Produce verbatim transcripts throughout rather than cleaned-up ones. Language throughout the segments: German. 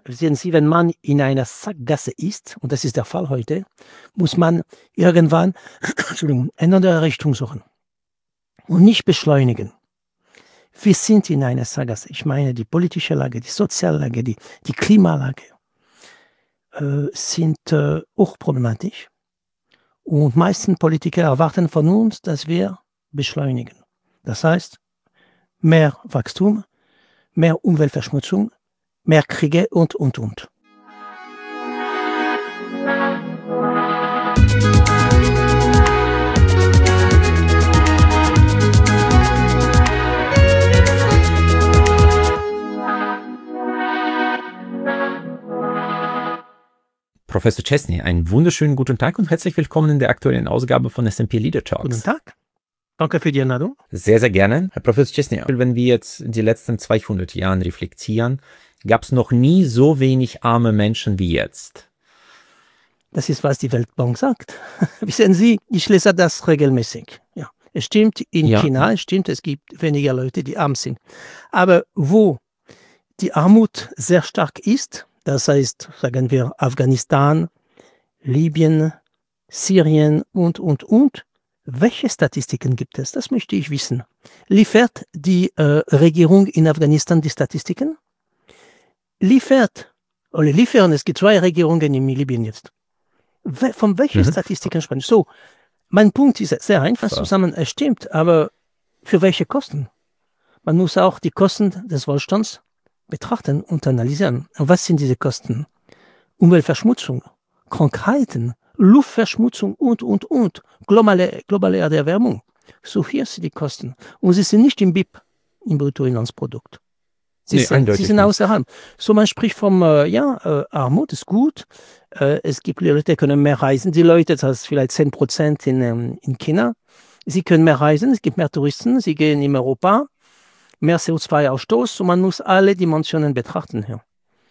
sehen Sie, wenn man in einer Sackgasse ist, und das ist der Fall heute, muss man irgendwann Entschuldigung, eine andere Richtung suchen und nicht beschleunigen. Wir sind in einer Sackgasse. Ich meine, die politische Lage, die Soziallage, die, die Klimalage äh, sind äh, hochproblematisch. Und meisten Politiker erwarten von uns, dass wir beschleunigen. Das heißt, mehr Wachstum, mehr Umweltverschmutzung, mehr Kriege und, und, und. Professor Chesney, einen wunderschönen guten Tag und herzlich willkommen in der aktuellen Ausgabe von S and P Leader Talks. Guten Tag. Danke für die Einladung. Sehr, sehr gerne. Herr Professor Chesney, wenn wir jetzt die letzten zweihundert Jahre reflektieren, gab es noch nie so wenig arme Menschen wie jetzt. Das ist, was die Weltbank sagt. Wissen Sie, ich lese das regelmäßig. Ja, es stimmt, in Ja. China, es stimmt, es gibt weniger Leute, die arm sind. Aber wo die Armut sehr stark ist, das heißt, sagen wir, Afghanistan, Libyen, Syrien und, und, und, welche Statistiken gibt es? Das möchte ich wissen. Liefert die äh, Regierung in Afghanistan die Statistiken? Liefert, oder liefern, es gibt zwei Regierungen in Libyen jetzt. We- Von welchen Mhm. Statistiken sprechen? So, mein Punkt ist sehr einfach Ja. zusammen, es stimmt, aber für welche Kosten? Man muss auch die Kosten des Wohlstands betrachten und analysieren. Und was sind diese Kosten? Umweltverschmutzung, Krankheiten, Luftverschmutzung und, und, und. Globale, globale Erderwärmung. So hier sind die Kosten. Und sie sind nicht im B I P, im Bruttoinlandsprodukt. Sie, Nee, sind, sie eindeutig sind nicht. außerhalb. So, man spricht vom, äh, ja, äh, Armut ist gut. Äh, es gibt Leute, die können mehr reisen. Die Leute, das ist vielleicht zehn Prozent in, ähm, in China. Sie können mehr reisen, es gibt mehr Touristen, sie gehen in Europa. Mehr C O zwei Ausstoß und man muss alle Dimensionen betrachten hier.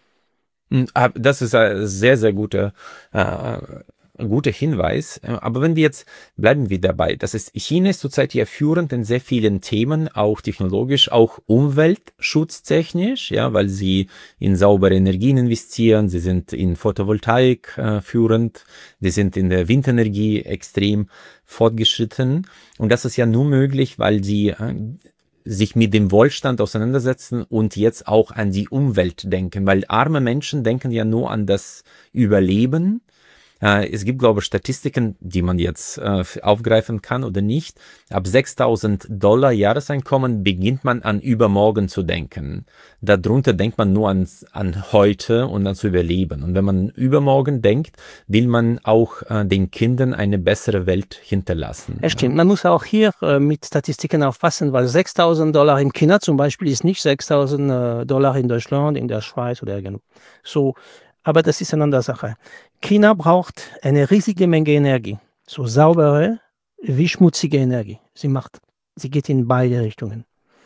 Mm, ah, Das ist ein sehr, sehr guter, äh, guter Hinweis. Äh, Aber wenn wir jetzt, bleiben wir dabei, das ist, China ist zurzeit ja führend in sehr vielen Themen, auch technologisch, auch umweltschutztechnisch, ja, weil sie in saubere Energien investieren, sie sind in Photovoltaik äh, führend, sie sind in der Windenergie extrem fortgeschritten. Und das ist ja nur möglich, weil sie äh, sich mit dem Wohlstand auseinandersetzen und jetzt auch an die Umwelt denken, weil arme Menschen denken ja nur an das Überleben. Äh, es gibt, glaube ich, Statistiken, die man jetzt äh, aufgreifen kann oder nicht. Ab sechstausend Dollar Jahreseinkommen beginnt man an übermorgen zu denken. Darunter denkt man nur an, an heute und an zu überleben. Und wenn man übermorgen denkt, will man auch äh, den Kindern eine bessere Welt hinterlassen. Es stimmt, man muss auch hier äh, mit Statistiken aufpassen, weil sechstausend Dollar in China zum Beispiel ist nicht sechstausend äh, Dollar in Deutschland, in der Schweiz oder irgendwo. So, aber das ist eine andere Sache. China braucht eine riesige Menge Energie, so saubere wie schmutzige Energie. Sie macht, sie geht in beide Richtungen.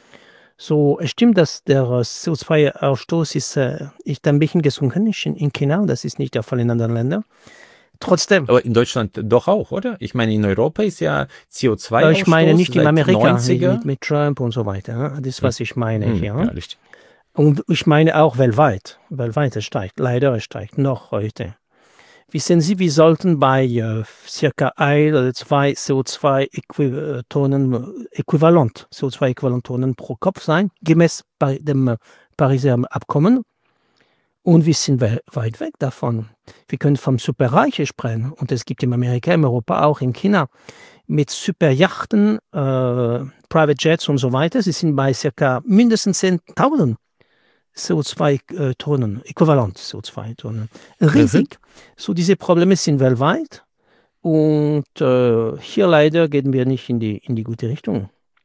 So, es stimmt, dass der äh, C O zwei Ausstoß ist, äh, ist ein bisschen gesunken ist in, in China, das ist nicht der Fall in anderen Ländern. Trotzdem, Aber in Deutschland doch auch, oder? Ich meine, in Europa ist ja C O zwei äh, ich meine nicht in seit Amerika, mit, neunziger. mit, mit Trump und so weiter. ne? Das ist, was ich meine Hm, hier. ja, ne? richtig. Und ich meine auch weltweit. Weltweit es steigt. Leider es steigt noch heute. Wissen Sie, wir sollten bei äh, circa ein oder zwei C O zwei Tonnen äh, äquivalent, C O zwei Äquivalent-Tonnen pro Kopf sein, gemäß bei dem äh, Pariser Abkommen. Und wir sind we weit weg davon. Wir können vom Superreiche sprechen. Und es gibt in Amerika, in Europa, auch in China, mit Superjachten, äh, Private Jets und so weiter. Sie sind bei circa mindestens zehntausend C O zwei Tonnen, äquivalent C O zwei Tonnen. Riesig. So, diese Probleme sind weltweit. Und äh, hier leider gehen wir nicht in die, in die gute Richtung.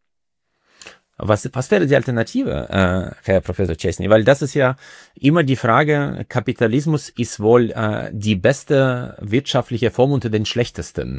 Was, was wäre die Alternative, äh, Herr Professor Chesney? Weil das ist ja immer die Frage, Kapitalismus ist wohl äh, die beste wirtschaftliche Form unter den schlechtesten.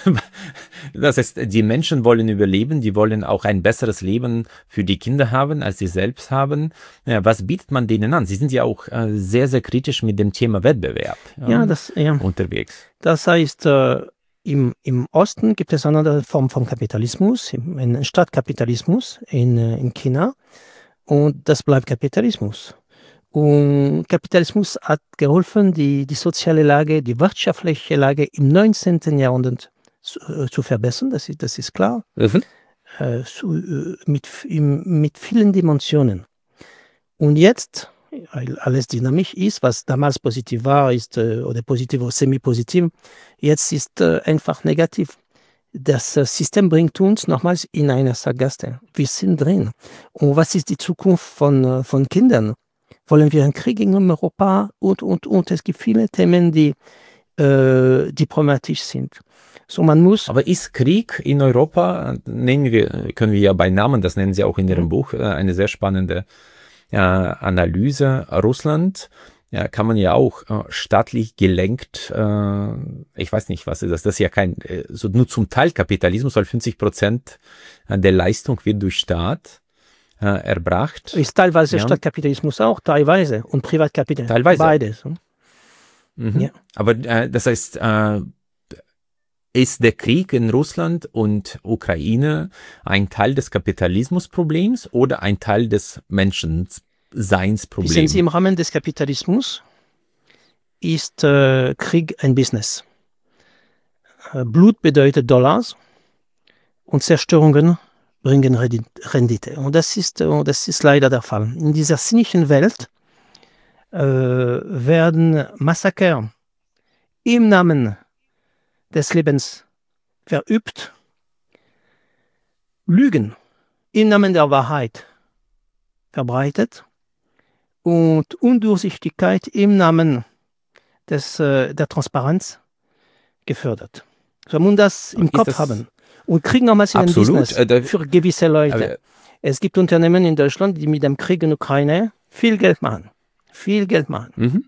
Das heißt, die Menschen wollen überleben, die wollen auch ein besseres Leben für die Kinder haben, als sie selbst haben. Ja, was bietet man denen an? Sie sind ja auch äh, sehr, sehr kritisch mit dem Thema Wettbewerb ja, Ja, das, ja. unterwegs. Das heißt, äh, im, im Osten gibt es eine andere Form von Kapitalismus, im- einen Staatkapitalismus in, äh, in China. Und das bleibt Kapitalismus. Und Kapitalismus hat geholfen, die, die soziale Lage, die wirtschaftliche Lage im neunzehnten. Jahrhundert zu, äh, zu verbessern, das ist, das ist klar, Mhm. äh, zu, äh, mit, im, mit vielen Dimensionen. Und jetzt, weil alles dynamisch ist, was damals positiv war, ist äh, oder positiv oder semi-positiv, jetzt ist äh, einfach negativ. Das äh, System bringt uns nochmals in eine Sackgasse. Wir sind drin. Und was ist die Zukunft von, äh, von Kindern? Wollen wir einen Krieg in Europa? Und, und, und. Es gibt viele Themen, die äh, diplomatisch sind. So, man muss. Aber ist Krieg in Europa, nennen wir, können wir ja bei Namen, das nennen Sie auch in Ihrem Mhm. Buch, äh, eine sehr spannende äh, Analyse. Russland ja, kann man ja auch äh, staatlich gelenkt, äh, ich weiß nicht, was ist das, das ist ja kein, äh, so nur zum Teil Kapitalismus, weil fünfzig Prozent der Leistung wird durch Staat äh, erbracht. Ist teilweise Ja. Staatkapitalismus auch, teilweise. Und Privatkapital. Teilweise. Beides. hm? Mhm. Ja. Aber äh, das heißt, äh, ist der Krieg in Russland und Ukraine ein Teil des Kapitalismusproblems oder ein Teil des Wissen Menschenseinsproblems? Sie, im Rahmen des Kapitalismus ist äh, Krieg ein Business. Äh, Blut bedeutet Dollars und Zerstörungen bringen Rendi- Rendite. Und das ist, äh, das ist leider der Fall. In dieser zynischen Welt äh, werden Massaker im Namen des Lebens verübt, Lügen im Namen der Wahrheit verbreitet und Undurchsichtigkeit im Namen des, äh, der Transparenz gefördert. So, man muss das im Ist Kopf das haben. Und Krieg nochmals in ein absolut? Business Äh, da- für gewisse Leute. aber- Es gibt Unternehmen in Deutschland, die mit dem Krieg in der Ukraine viel Geld machen. Viel Geld machen. Mhm.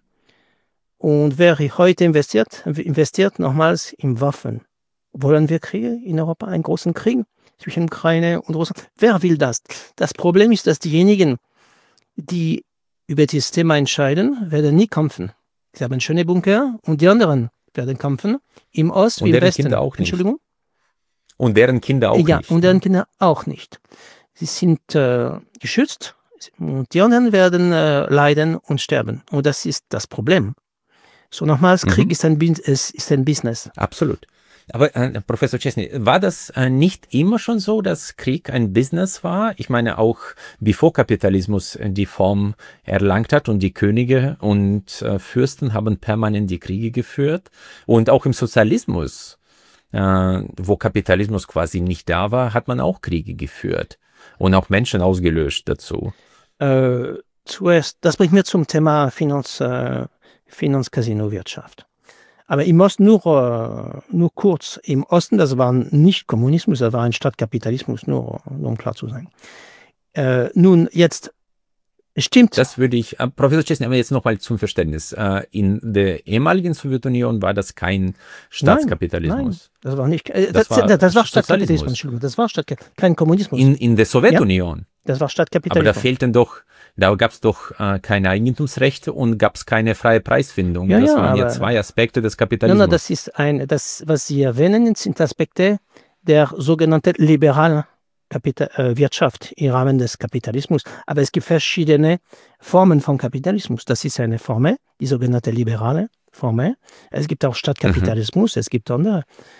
Und wer heute investiert, investiert nochmals in Waffen. Wollen wir Kriege in Europa, einen großen Krieg zwischen Ukraine und Russland? Wer will das? Das Problem ist, dass diejenigen, die über dieses Thema entscheiden, werden nie kämpfen. Sie haben schöne Bunker und die anderen werden kämpfen, im Ost Und wie im deren Westen. Kinder auch nicht. Entschuldigung? Und deren Kinder auch ja, nicht. und deren Kinder auch nicht. Sie sind äh, geschützt und die anderen werden äh, leiden und sterben. Und das ist das Problem. So nochmals, Mhm. Krieg ist ein, Bin- ist, ist ein Business. Absolut. Aber äh, Professor Chesney, war das äh, nicht immer schon so, dass Krieg ein Business war? Ich meine auch, bevor Kapitalismus äh, die Form erlangt hat und die Könige und äh, Fürsten haben permanent die Kriege geführt. Und auch im Sozialismus, äh, wo Kapitalismus quasi nicht da war, hat man auch Kriege geführt und auch Menschen ausgelöscht dazu. Äh, zuerst, das bringt mir zum Thema Finanz, äh, Finanz-Casino-Wirtschaft. Aber im Osten nur, äh, nur kurz. Im Osten, das war nicht Kommunismus, das war ein Staatkapitalismus, nur, nur um klar zu sein. Äh, nun, jetzt stimmt. Das würde ich, äh, Professor Chesney, aber jetzt nochmal zum Verständnis. Äh, in der ehemaligen Sowjetunion war das kein Staatskapitalismus. Nein, das war nicht. Äh, Das das, war das, das war Staatkapitalismus, Sozialismus. Entschuldigung, das war Staat, kein Kommunismus. In, in der Sowjetunion. Das war Aber da Staatkapitalismus. fehlten doch, da gab es doch äh, keine Eigentumsrechte und gab es keine freie Preisfindung. Ja, das ja, waren ja aber- zwei Aspekte des Nein, Kapitalismus. nein, das ist ein, das, was Sie erwähnen, sind Aspekte der sogenannten liberalen Kapita äh, Wirtschaft im Rahmen des Kapitalismus. Aber es gibt verschiedene Formen von Kapitalismus. Das ist eine Form, die sogenannte liberale Form. Es gibt auch Staatkapitalismus, es gibt andere.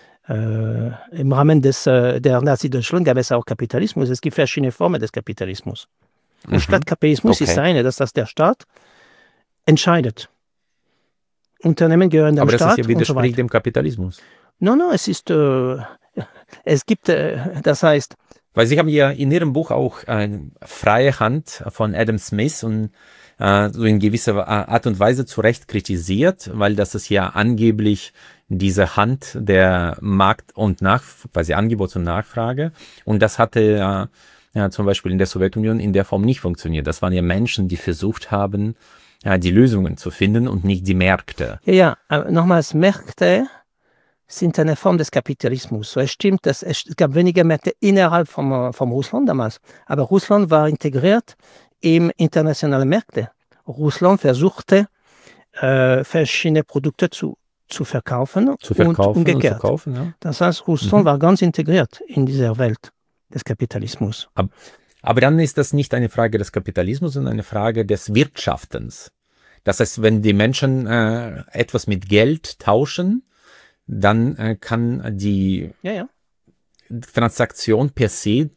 Äh, Im Rahmen des, äh, der Nazi-Deutschland gab es auch Kapitalismus. Es gibt verschiedene Formen des Kapitalismus. Und Mhm. Staatkapitalismus ist Okay. eine, dass das der Staat entscheidet. Unternehmen gehören dem Aber das Staat ist ja und so widerspricht weiter. dem Kapitalismus. Nein, nein, es ist, äh, es gibt, äh, das heißt, Weil Sie haben ja in Ihrem Buch auch eine freie Hand von Adam Smith und äh, so in gewisser Art und Weise zu Recht kritisiert, weil das ist ja angeblich diese Hand der Markt- und Nach quasi Angebots- und Nachfrage. Und das hatte ja, ja zum Beispiel in der Sowjetunion in der Form nicht funktioniert. Das waren ja Menschen, die versucht haben, ja, die Lösungen zu finden und nicht die Märkte. ja, ja, aber nochmals, Märkte sind eine Form des Kapitalismus. So, es stimmt, dass es gab weniger Märkte innerhalb vom, äh, vom Russland damals, aber Russland war integriert in internationale Märkte. Russland versuchte, äh, verschiedene Produkte zu, zu verkaufen, Zu verkaufen und und, umgekehrt. zu kaufen. Ja. Das heißt, Russland Mhm. war ganz integriert in dieser Welt des Kapitalismus. Aber dann ist das nicht eine Frage des Kapitalismus, sondern eine Frage des Wirtschaftens. Das heißt, wenn die Menschen äh, etwas mit Geld tauschen, dann äh, kann die Ja, ja. Transaktion per se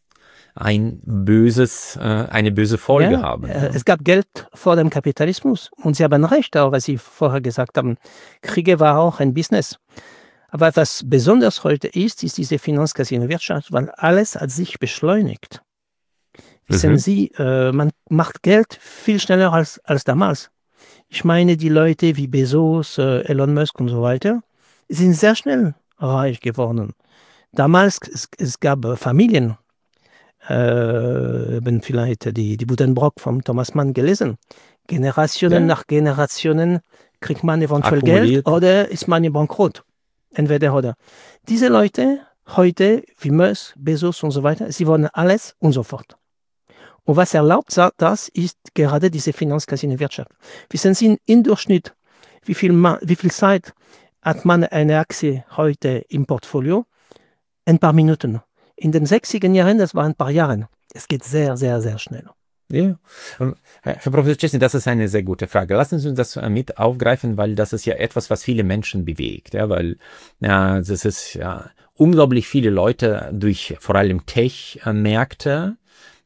ein böses, äh, eine böse Folge Ja, haben. äh, es gab Geld vor dem Kapitalismus und Sie haben recht, auch was Sie vorher gesagt haben. Kriege war auch ein Business. Aber was besonders heute ist, ist diese Finanzcasino-Wirtschaft, weil alles hat sich beschleunigt. Wissen Mhm. Sie, äh, man macht Geld viel schneller als, als damals. Ich meine, die Leute wie Bezos, äh, Elon Musk und so weiter, sind sehr schnell reich geworden. Damals, es, es gab äh, Familien, äh, haben vielleicht die, die Buddenbrock von Thomas Mann gelesen. Generationen Ja, nach Generationen kriegt man eventuell Geld akkumuliert. oder ist man bankrott. Entweder oder. Diese Leute heute, wie Musk, Bezos und so weiter, sie wollen alles und sofort. Und was erlaubt das, ist gerade diese Finanzcasino-Wirtschaft. Wissen Sie im Durchschnitt, wie viel, wie viel Zeit hat man eine Aktie heute im Portfolio? Ein paar Minuten. In den sechziger Jahren, das waren ein paar Jahre. Es geht sehr, sehr, sehr schnell. Ja, Herr Professor Czesny, das ist eine sehr gute Frage. Lassen Sie uns das mit aufgreifen, weil das ist ja etwas, was viele Menschen bewegt. Ja, weil ja, das ist ja unglaublich viele Leute durch vor allem Tech-Märkte,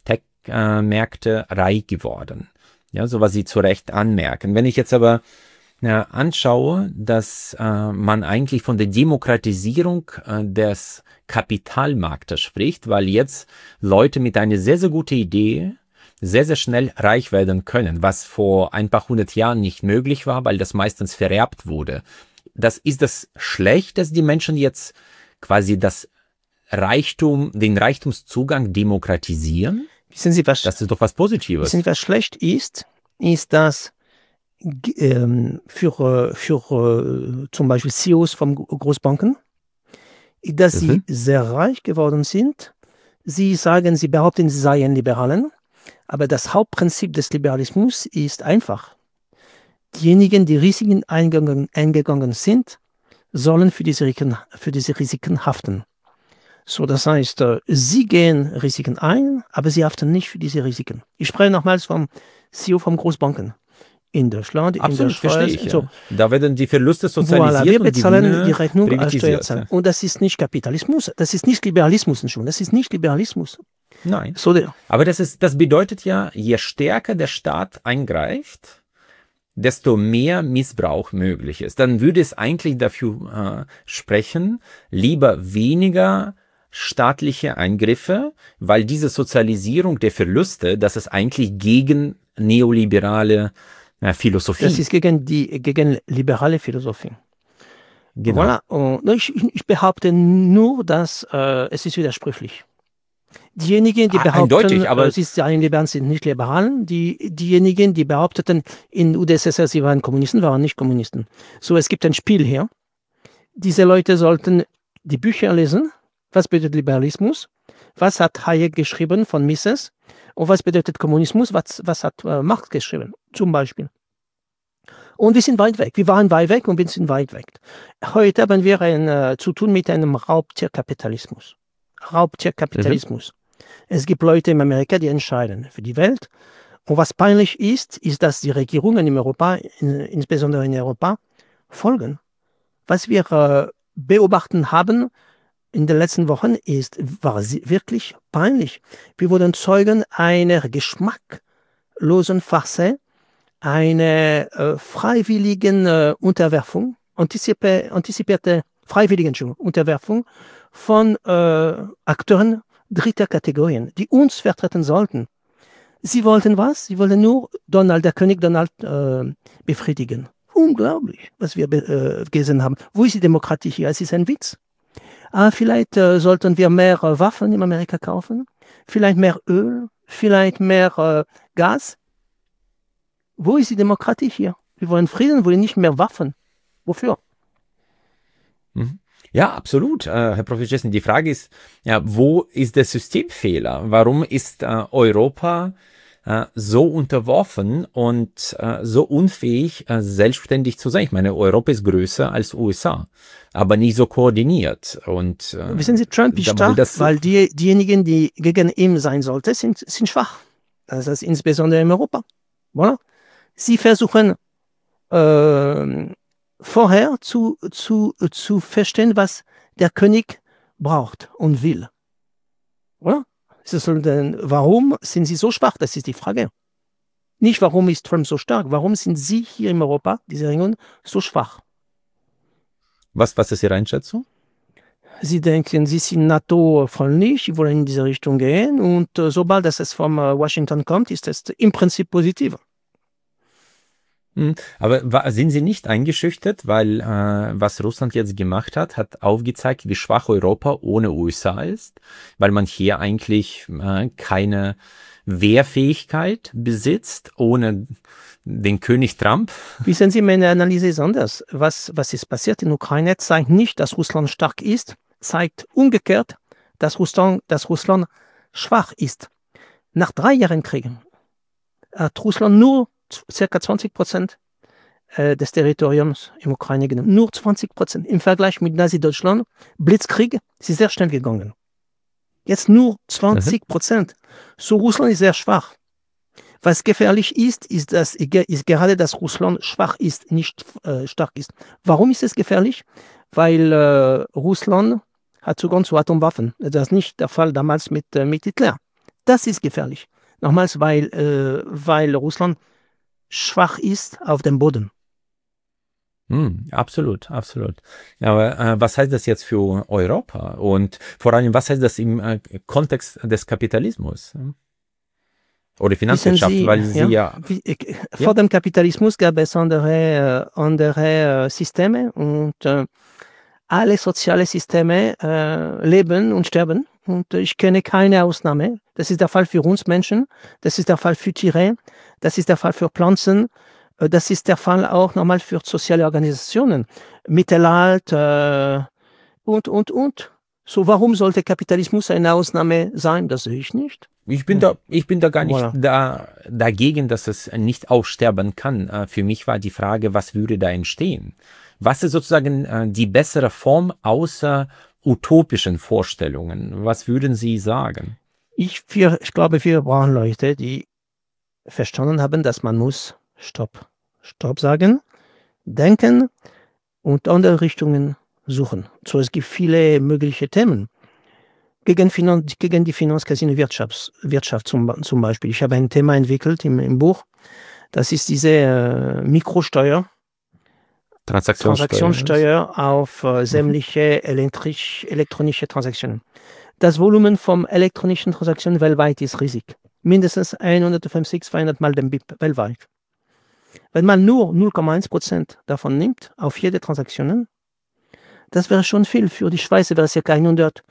Tech-Märkte reich geworden. Ja, so was Sie zu Recht anmerken. Wenn ich jetzt aber ja, anschaue, dass äh, man eigentlich von der Demokratisierung äh, des Kapitalmarktes spricht, weil jetzt Leute mit einer sehr, sehr guten Idee sehr, sehr schnell reich werden können, was vor ein paar hundert Jahren nicht möglich war, weil das meistens vererbt wurde. Das ist das schlecht, dass die Menschen jetzt quasi das Reichtum, den Reichtumszugang demokratisieren? Wissen Sie, was, das ist doch was Positives. Wissen Sie, was schlecht ist, ist, dass ähm, für, für äh, zum Beispiel C E Os von Großbanken, dass Mhm. sie sehr reich geworden sind. Sie sagen, sie behaupten, sie seien Liberalen. Aber das Hauptprinzip des Liberalismus ist einfach. Diejenigen, die Risiken eingegangen, eingegangen sind, sollen für diese, Risiken, für diese Risiken haften. So, das heißt, sie gehen Risiken ein, aber sie haften nicht für diese Risiken. Ich spreche nochmals vom C E O von Großbanken. In Deutschland, Absolut, in der Schweiz. verstehe ich. So. Ja. Da werden die Verluste sozialisiert Voilà, wir und die bezahlen Gewinne die Rechnung als privatisiert. Steuerzahler. Und das ist nicht Kapitalismus, das ist nicht Liberalismus schon, das ist nicht Liberalismus. Nein. So der. Aber das ist, das bedeutet ja, je stärker der Staat eingreift, desto mehr Missbrauch möglich ist. Dann würde es eigentlich dafür äh, sprechen, lieber weniger staatliche Eingriffe, weil diese Sozialisierung der Verluste, das ist eigentlich gegen neoliberale äh, Philosophie. Das ist gegen die gegen liberale Philosophie. Genau. Voilà. Und ich, ich behaupte nur, dass äh, es ist widersprüchlich. Diejenigen, die Ah, behaupten, eindeutig, aber äh, sie seien liberal, sind nicht liberalen. Die, diejenigen, die behaupteten, in U d S S R, sie waren Kommunisten, waren nicht Kommunisten. So, es gibt ein Spiel hier. Diese Leute sollten die Bücher lesen. Was bedeutet Liberalismus? Was hat Hayek geschrieben von Mises? Und was bedeutet Kommunismus? Was, was hat äh, Marx geschrieben? Zum Beispiel. Und wir sind weit weg. Wir waren weit weg und wir sind weit weg. Heute haben wir ein, äh, zu tun mit einem Raubtierkapitalismus. Raubtierkapitalismus. Mhm. Es gibt Leute in Amerika, die entscheiden für die Welt. Und was peinlich ist, ist, dass die Regierungen in Europa, in, insbesondere in Europa, folgen. Was wir äh, beobachten haben in den letzten Wochen, ist, war wirklich peinlich. Wir wurden Zeugen einer geschmacklosen Farce, einer äh, freiwilligen äh, Unterwerfung, antizipierte, antizipierte freiwilligen Unterwerfung von äh, Akteuren dritter Kategorien, die uns vertreten sollten. Sie wollten was? Sie wollten nur Donald, der König Donald, äh, befriedigen. Unglaublich, was wir äh, gesehen haben. Wo ist die Demokratie hier? Es ist ein Witz. Ah, vielleicht äh, sollten wir mehr äh, Waffen in Amerika kaufen, vielleicht mehr Öl, vielleicht mehr äh, Gas. Wo ist die Demokratie hier? Wir wollen Frieden, wir wollen nicht mehr Waffen. Wofür? Ja, absolut, äh, Herr Professor Czesny. Die Frage ist, ja, wo ist der Systemfehler? Warum ist äh, Europa äh, so unterworfen und äh, so unfähig, äh, selbstständig zu sein. Ich meine, Europa ist größer als U S A, aber nicht so koordiniert. Und äh, Wissen Sie, Trump ist da, weil stark, das weil die, diejenigen, die gegen ihn sein sollten, sind, sind schwach. Das ist insbesondere in Europa. Voilà. Sie versuchen äh, vorher zu, zu, zu verstehen, was der König braucht und will. Oder? Denn, warum sind sie so schwach? Das ist die Frage. Nicht, warum ist Trump so stark? Warum sind Sie hier in Europa, diese Region, so schwach? Was, was ist Ihre Einschätzung? Sie denken, Sie sind NATO-freundlich, Sie wollen in diese Richtung gehen und äh, sobald das es von äh, Washington kommt, ist es im Prinzip positiv. Hm, Aber wa- sind Sie nicht eingeschüchtert, weil äh, was Russland jetzt gemacht hat, hat aufgezeigt, wie schwach Europa ohne U S A ist, weil man hier eigentlich äh, keine Wehrfähigkeit besitzt, ohne den König Trump. Wissen Sie, meine Analyse ist anders. Was, was ist passiert in der Ukraine, zeigt nicht, dass Russland stark ist, zeigt umgekehrt, dass Russland, dass Russland schwach ist. Nach drei Jahren Krieg hat Russland nur ca. zwanzig Prozent des Territoriums im Ukraine genommen. Nur zwanzig Prozent. Im Vergleich mit Nazi-Deutschland, Blitzkrieg, ist sehr schnell gegangen. Jetzt nur zwanzig Prozent. So, Russland ist sehr schwach. Was gefährlich ist, ist, dass, ist gerade, dass Russland schwach ist, nicht äh, stark ist. Warum ist es gefährlich? Weil äh, Russland hat Zugang zu Atomwaffen. Das ist nicht der Fall damals mit, äh, mit Hitler. Das ist gefährlich. Nochmals, weil, äh, weil Russland schwach ist auf dem Boden. Hm, absolut, absolut. Aber äh, was heißt das jetzt für Europa? Und vor allem, was heißt das im äh, Kontext des Kapitalismus? Oder Finanzwirtschaft, Sie, weil Sie ja, ja... wie, äh, vor dem Kapitalismus gab es andere, äh, andere äh, Systeme und äh, alle sozialen Systeme äh, leben und sterben. Und ich kenne keine Ausnahme. Das ist der Fall für uns Menschen, das ist der Fall für Tiere, das ist der Fall für Pflanzen, äh, das ist der Fall auch nochmal für soziale Organisationen. Mittelalter äh, und, und, und. So, warum sollte Kapitalismus eine Ausnahme sein? Das sehe ich nicht. Ich bin da, ich bin da gar nicht Voilà. da, dagegen, dass es nicht aussterben kann. Äh, Für mich war die Frage, was würde da entstehen? Was ist sozusagen äh, die bessere Form außer utopischen Vorstellungen? Was würden Sie sagen? Ich, wir, ich glaube, wir brauchen Leute, die verstanden haben, dass man muss Stopp, Stopp sagen, denken und andere Richtungen suchen. So, es gibt viele mögliche Themen. Gegen, Finan gegen die Finanzkasino Wirtschaft, Wirtschaft zum, zum Beispiel. Ich habe ein Thema entwickelt im, im Buch. Das ist diese äh, Mikrosteuer, Transaktionssteuer. Transaktionssteuer auf äh, sämtliche elektrisch, elektronische Transaktionen. Das Volumen von elektronischen Transaktionen weltweit ist riesig. Mindestens hundertfünfzig, zweihundert Mal den B I P weltweit. Wenn man nur null Komma eins Prozent davon nimmt, auf jede Transaktion, das wäre schon viel. Für die Schweiz wäre es ca. hundert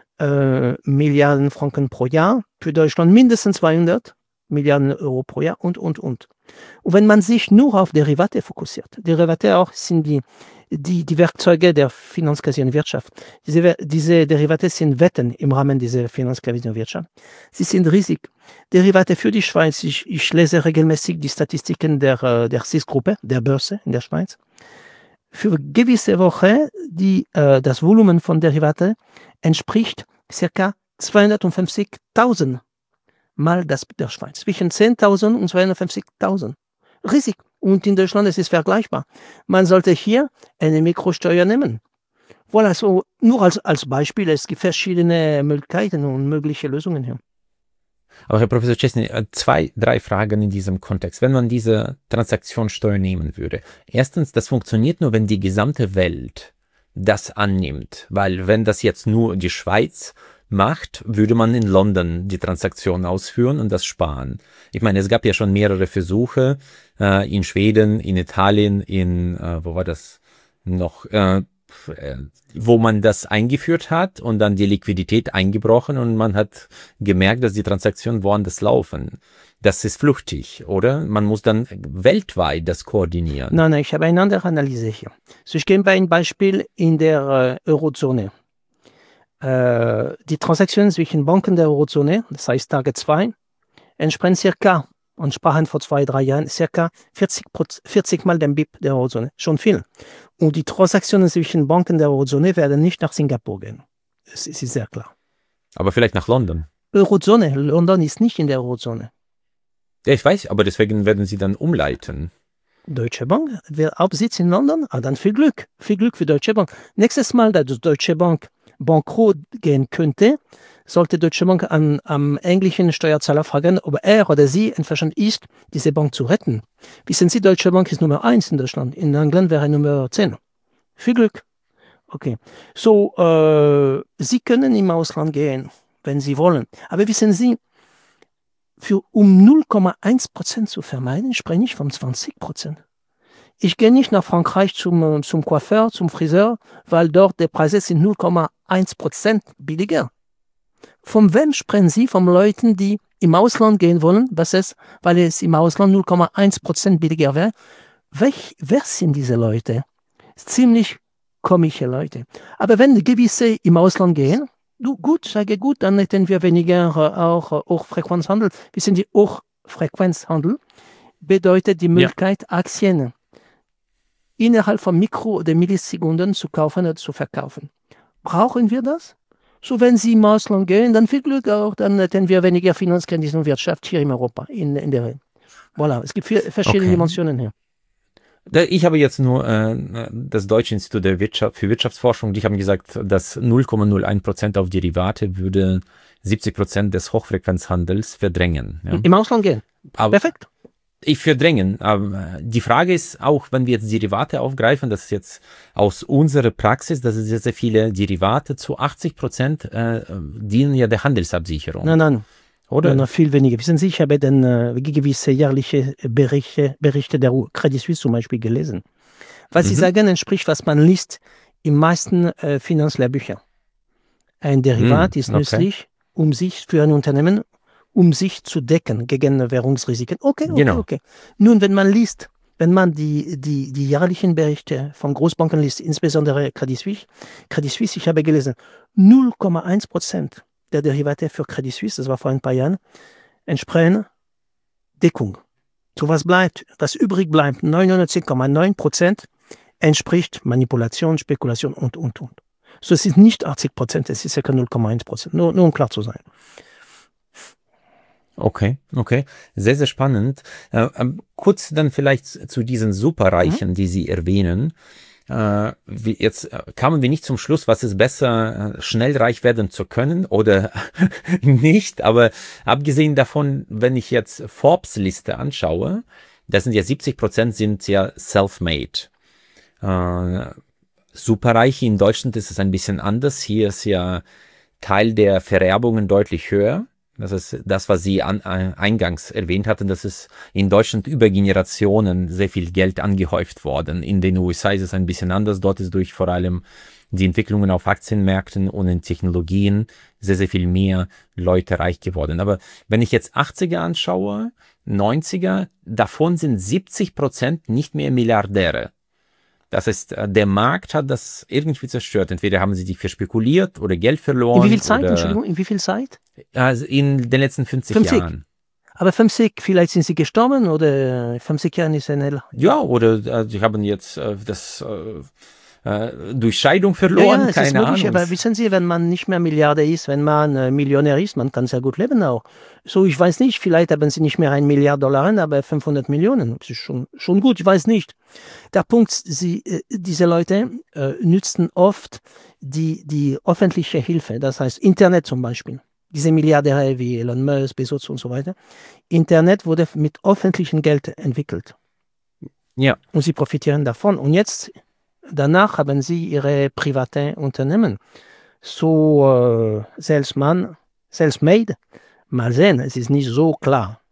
äh, Milliarden Franken pro Jahr, für Deutschland mindestens zweihundert Milliarden Euro pro Jahr und, und, und. Und wenn man sich nur auf Derivate fokussiert, Derivate auch sind die, die, die Werkzeuge der Finanzkasino-Wirtschaft. Diese, diese Derivate sind Wetten im Rahmen dieser Finanzkasino-Wirtschaft. Sie sind riesig. Derivate für die Schweiz, ich, ich lese regelmäßig die Statistiken der, der S I S-Gruppe, der Börse in der Schweiz. Für gewisse Woche, die, äh, das Volumen von Derivate entspricht ca. zweihundertfünfzigtausend Mal das der Schweiz. Zwischen zehntausend und zweihundertfünfzigtausend. Riesig. Und in Deutschland ist es vergleichbar. Man sollte hier eine Mikrosteuer nehmen. Voilà, so nur als, als Beispiel. Es gibt verschiedene Möglichkeiten und mögliche Lösungen hier. Aber Herr Professor Czesny, zwei, drei Fragen in diesem Kontext. Wenn man diese Transaktionssteuer nehmen würde. Erstens, das funktioniert nur, wenn die gesamte Welt das annimmt. Weil wenn das jetzt nur die Schweiz macht, würde man in London die Transaktion ausführen und das sparen. Ich meine, es gab ja schon mehrere Versuche äh, in Schweden, in Italien, in, äh, wo war das noch, äh, wo man das eingeführt hat und dann die Liquidität eingebrochen und man hat gemerkt, dass die Transaktionen woanders laufen. Das ist flüchtig, oder? Man muss dann weltweit das koordinieren. Nein, nein, ich habe eine andere Analyse hier. So, ich gebe ein Beispiel in der äh, Eurozone. Äh, die Transaktionen zwischen Banken der Eurozone, das heißt Tage zwei, entsprechen circa, und sprachen vor zwei, drei Jahren, circa vierzig, vierzig Mal dem B I P der Eurozone. Schon viel. Und die Transaktionen zwischen Banken der Eurozone werden nicht nach Singapur gehen. Das ist sehr klar. Aber vielleicht nach London. Eurozone. London ist nicht in der Eurozone. Ja, ich weiß, aber deswegen werden sie dann umleiten. Deutsche Bank, wer Hauptsitz in London, ah, dann viel Glück. Viel Glück für Deutsche Bank. Nächstes Mal, dass Deutsche Bank bankrott gehen könnte, sollte Deutsche Bank an, am englischen Steuerzahler fragen, ob er oder sie einverstanden ist, diese Bank zu retten. Wissen Sie, Deutsche Bank ist Nummer eins in Deutschland. In England wäre Nummer zehn. Viel Glück. Okay. So, äh, Sie können im Ausland gehen, wenn Sie wollen. Aber wissen Sie, für, um null Komma eins Prozent zu vermeiden, spreche ich von zwanzig Prozent. Ich gehe nicht nach Frankreich zum, zum Coiffeur, zum Friseur, weil dort die Preise sind null Komma eins Prozent billiger. Von wem sprechen Sie? Von Leuten, die im Ausland gehen wollen, was es, weil es im Ausland null Komma eins Prozent billiger wäre. Welch, wer sind diese Leute? Ziemlich komische Leute. Aber wenn gewisse im Ausland gehen, du, gut, sage gut, dann hätten wir weniger äh, auch äh, Hochfrequenzhandel. Wissen Sie, Hochfrequenzhandel bedeutet die Möglichkeit, ja. Aktien innerhalb von Mikro- oder Millisekunden zu kaufen oder zu verkaufen. Brauchen wir das? So, wenn Sie im Ausland gehen, dann viel Glück auch, dann hätten wir weniger Finanzkrise und Wirtschaft hier in Europa, in, in der Welt. Voilà, es gibt vier, verschiedene okay. Dimensionen hier. Ich habe jetzt nur äh, das Deutsche Institut der Wirtschaft, für Wirtschaftsforschung, die haben gesagt, dass null Komma null eins Prozent auf Derivate würde siebzig Prozent des Hochfrequenzhandels verdrängen. Ja. Im Ausland gehen. Aber Perfekt. Ich verdrängen. Aber die Frage ist auch, wenn wir jetzt Derivate aufgreifen, das ist jetzt aus unserer Praxis, dass es sehr, sehr viele Derivate zu achtzig Prozent äh, dienen ja der Handelsabsicherung. Nein, nein. Oder? Noch viel weniger. Wissen Sie, ich habe dann äh, gewisse jährliche Berichte, Berichte der Credit Suisse zum Beispiel gelesen. Was mhm. Sie sagen, entspricht, was man liest in meisten äh, Finanzlehrbüchern. Ein Derivat mhm. ist nützlich, okay. um sich für ein Unternehmen, um sich zu decken gegen Währungsrisiken. Okay, okay, genau. okay. Nun, wenn man liest, wenn man die, die, die jährlichen Berichte von Großbanken liest, insbesondere Credit Suisse, Credit Suisse, ich habe gelesen, null Komma eins Prozent der Derivate für Credit Suisse, das war vor ein paar Jahren, entsprechen Deckung. So was bleibt, was übrig bleibt, neunundneunzig Komma neun Prozent entspricht Manipulation, Spekulation und, und, und. So, es ist nicht achtzig Prozent, es ist ca. null Komma eins Prozent, nur, nur um klar zu sein. Okay, okay. Sehr, sehr spannend. Äh, kurz dann vielleicht zu diesen Superreichen, mhm. die Sie erwähnen. Äh, wie, jetzt kamen wir nicht zum Schluss, was ist besser, schnell reich werden zu können oder nicht. Aber abgesehen davon, wenn ich jetzt Forbes-Liste anschaue, das sind ja siebzig Prozent sind ja self-made. Äh, Superreiche in Deutschland ist es ein bisschen anders. Hier ist ja Teil der Vererbungen deutlich höher. Das ist das, was Sie an, äh, eingangs erwähnt hatten, dass es in Deutschland über Generationen sehr viel Geld angehäuft worden. In den U S A ist es ein bisschen anders. Dort ist durch vor allem die Entwicklungen auf Aktienmärkten und in Technologien sehr, sehr viel mehr Leute reich geworden. Aber wenn ich jetzt achtziger anschaue, neunziger, davon sind siebzig Prozent nicht mehr Milliardäre. Das heißt, der Markt hat das irgendwie zerstört. Entweder haben sie sich verspekuliert oder Geld verloren. In wie viel Zeit, oder, Entschuldigung, in wie viel Zeit? Also in den letzten fünfzig, fünfzig Jahren. Aber fünfzig, vielleicht sind sie gestorben oder fünfzig Jahre ist ein Ja, oder äh, sie haben jetzt äh, das äh, äh, durch Scheidung verloren, ja, ja, keine möglich, Ahnung. Aber wissen Sie, wenn man nicht mehr Milliardär ist, wenn man äh, Millionär ist, man kann sehr gut leben auch. So, ich weiß nicht, vielleicht haben sie nicht mehr ein Milliard Dollar, aber fünfhundert Millionen. Das ist schon, schon gut, ich weiß nicht. Der Punkt, sie, äh, diese Leute äh, nützen oft die, die öffentliche Hilfe, das heißt Internet zum Beispiel. Diese Milliardäre wie Elon Musk, Bezos und so weiter. Internet wurde mit öffentlichem Geld entwickelt. Ja. Und sie profitieren davon. Und jetzt, danach haben sie ihre privaten Unternehmen. So, äh, Salesman, self-made, mal sehen, es ist nicht so klar.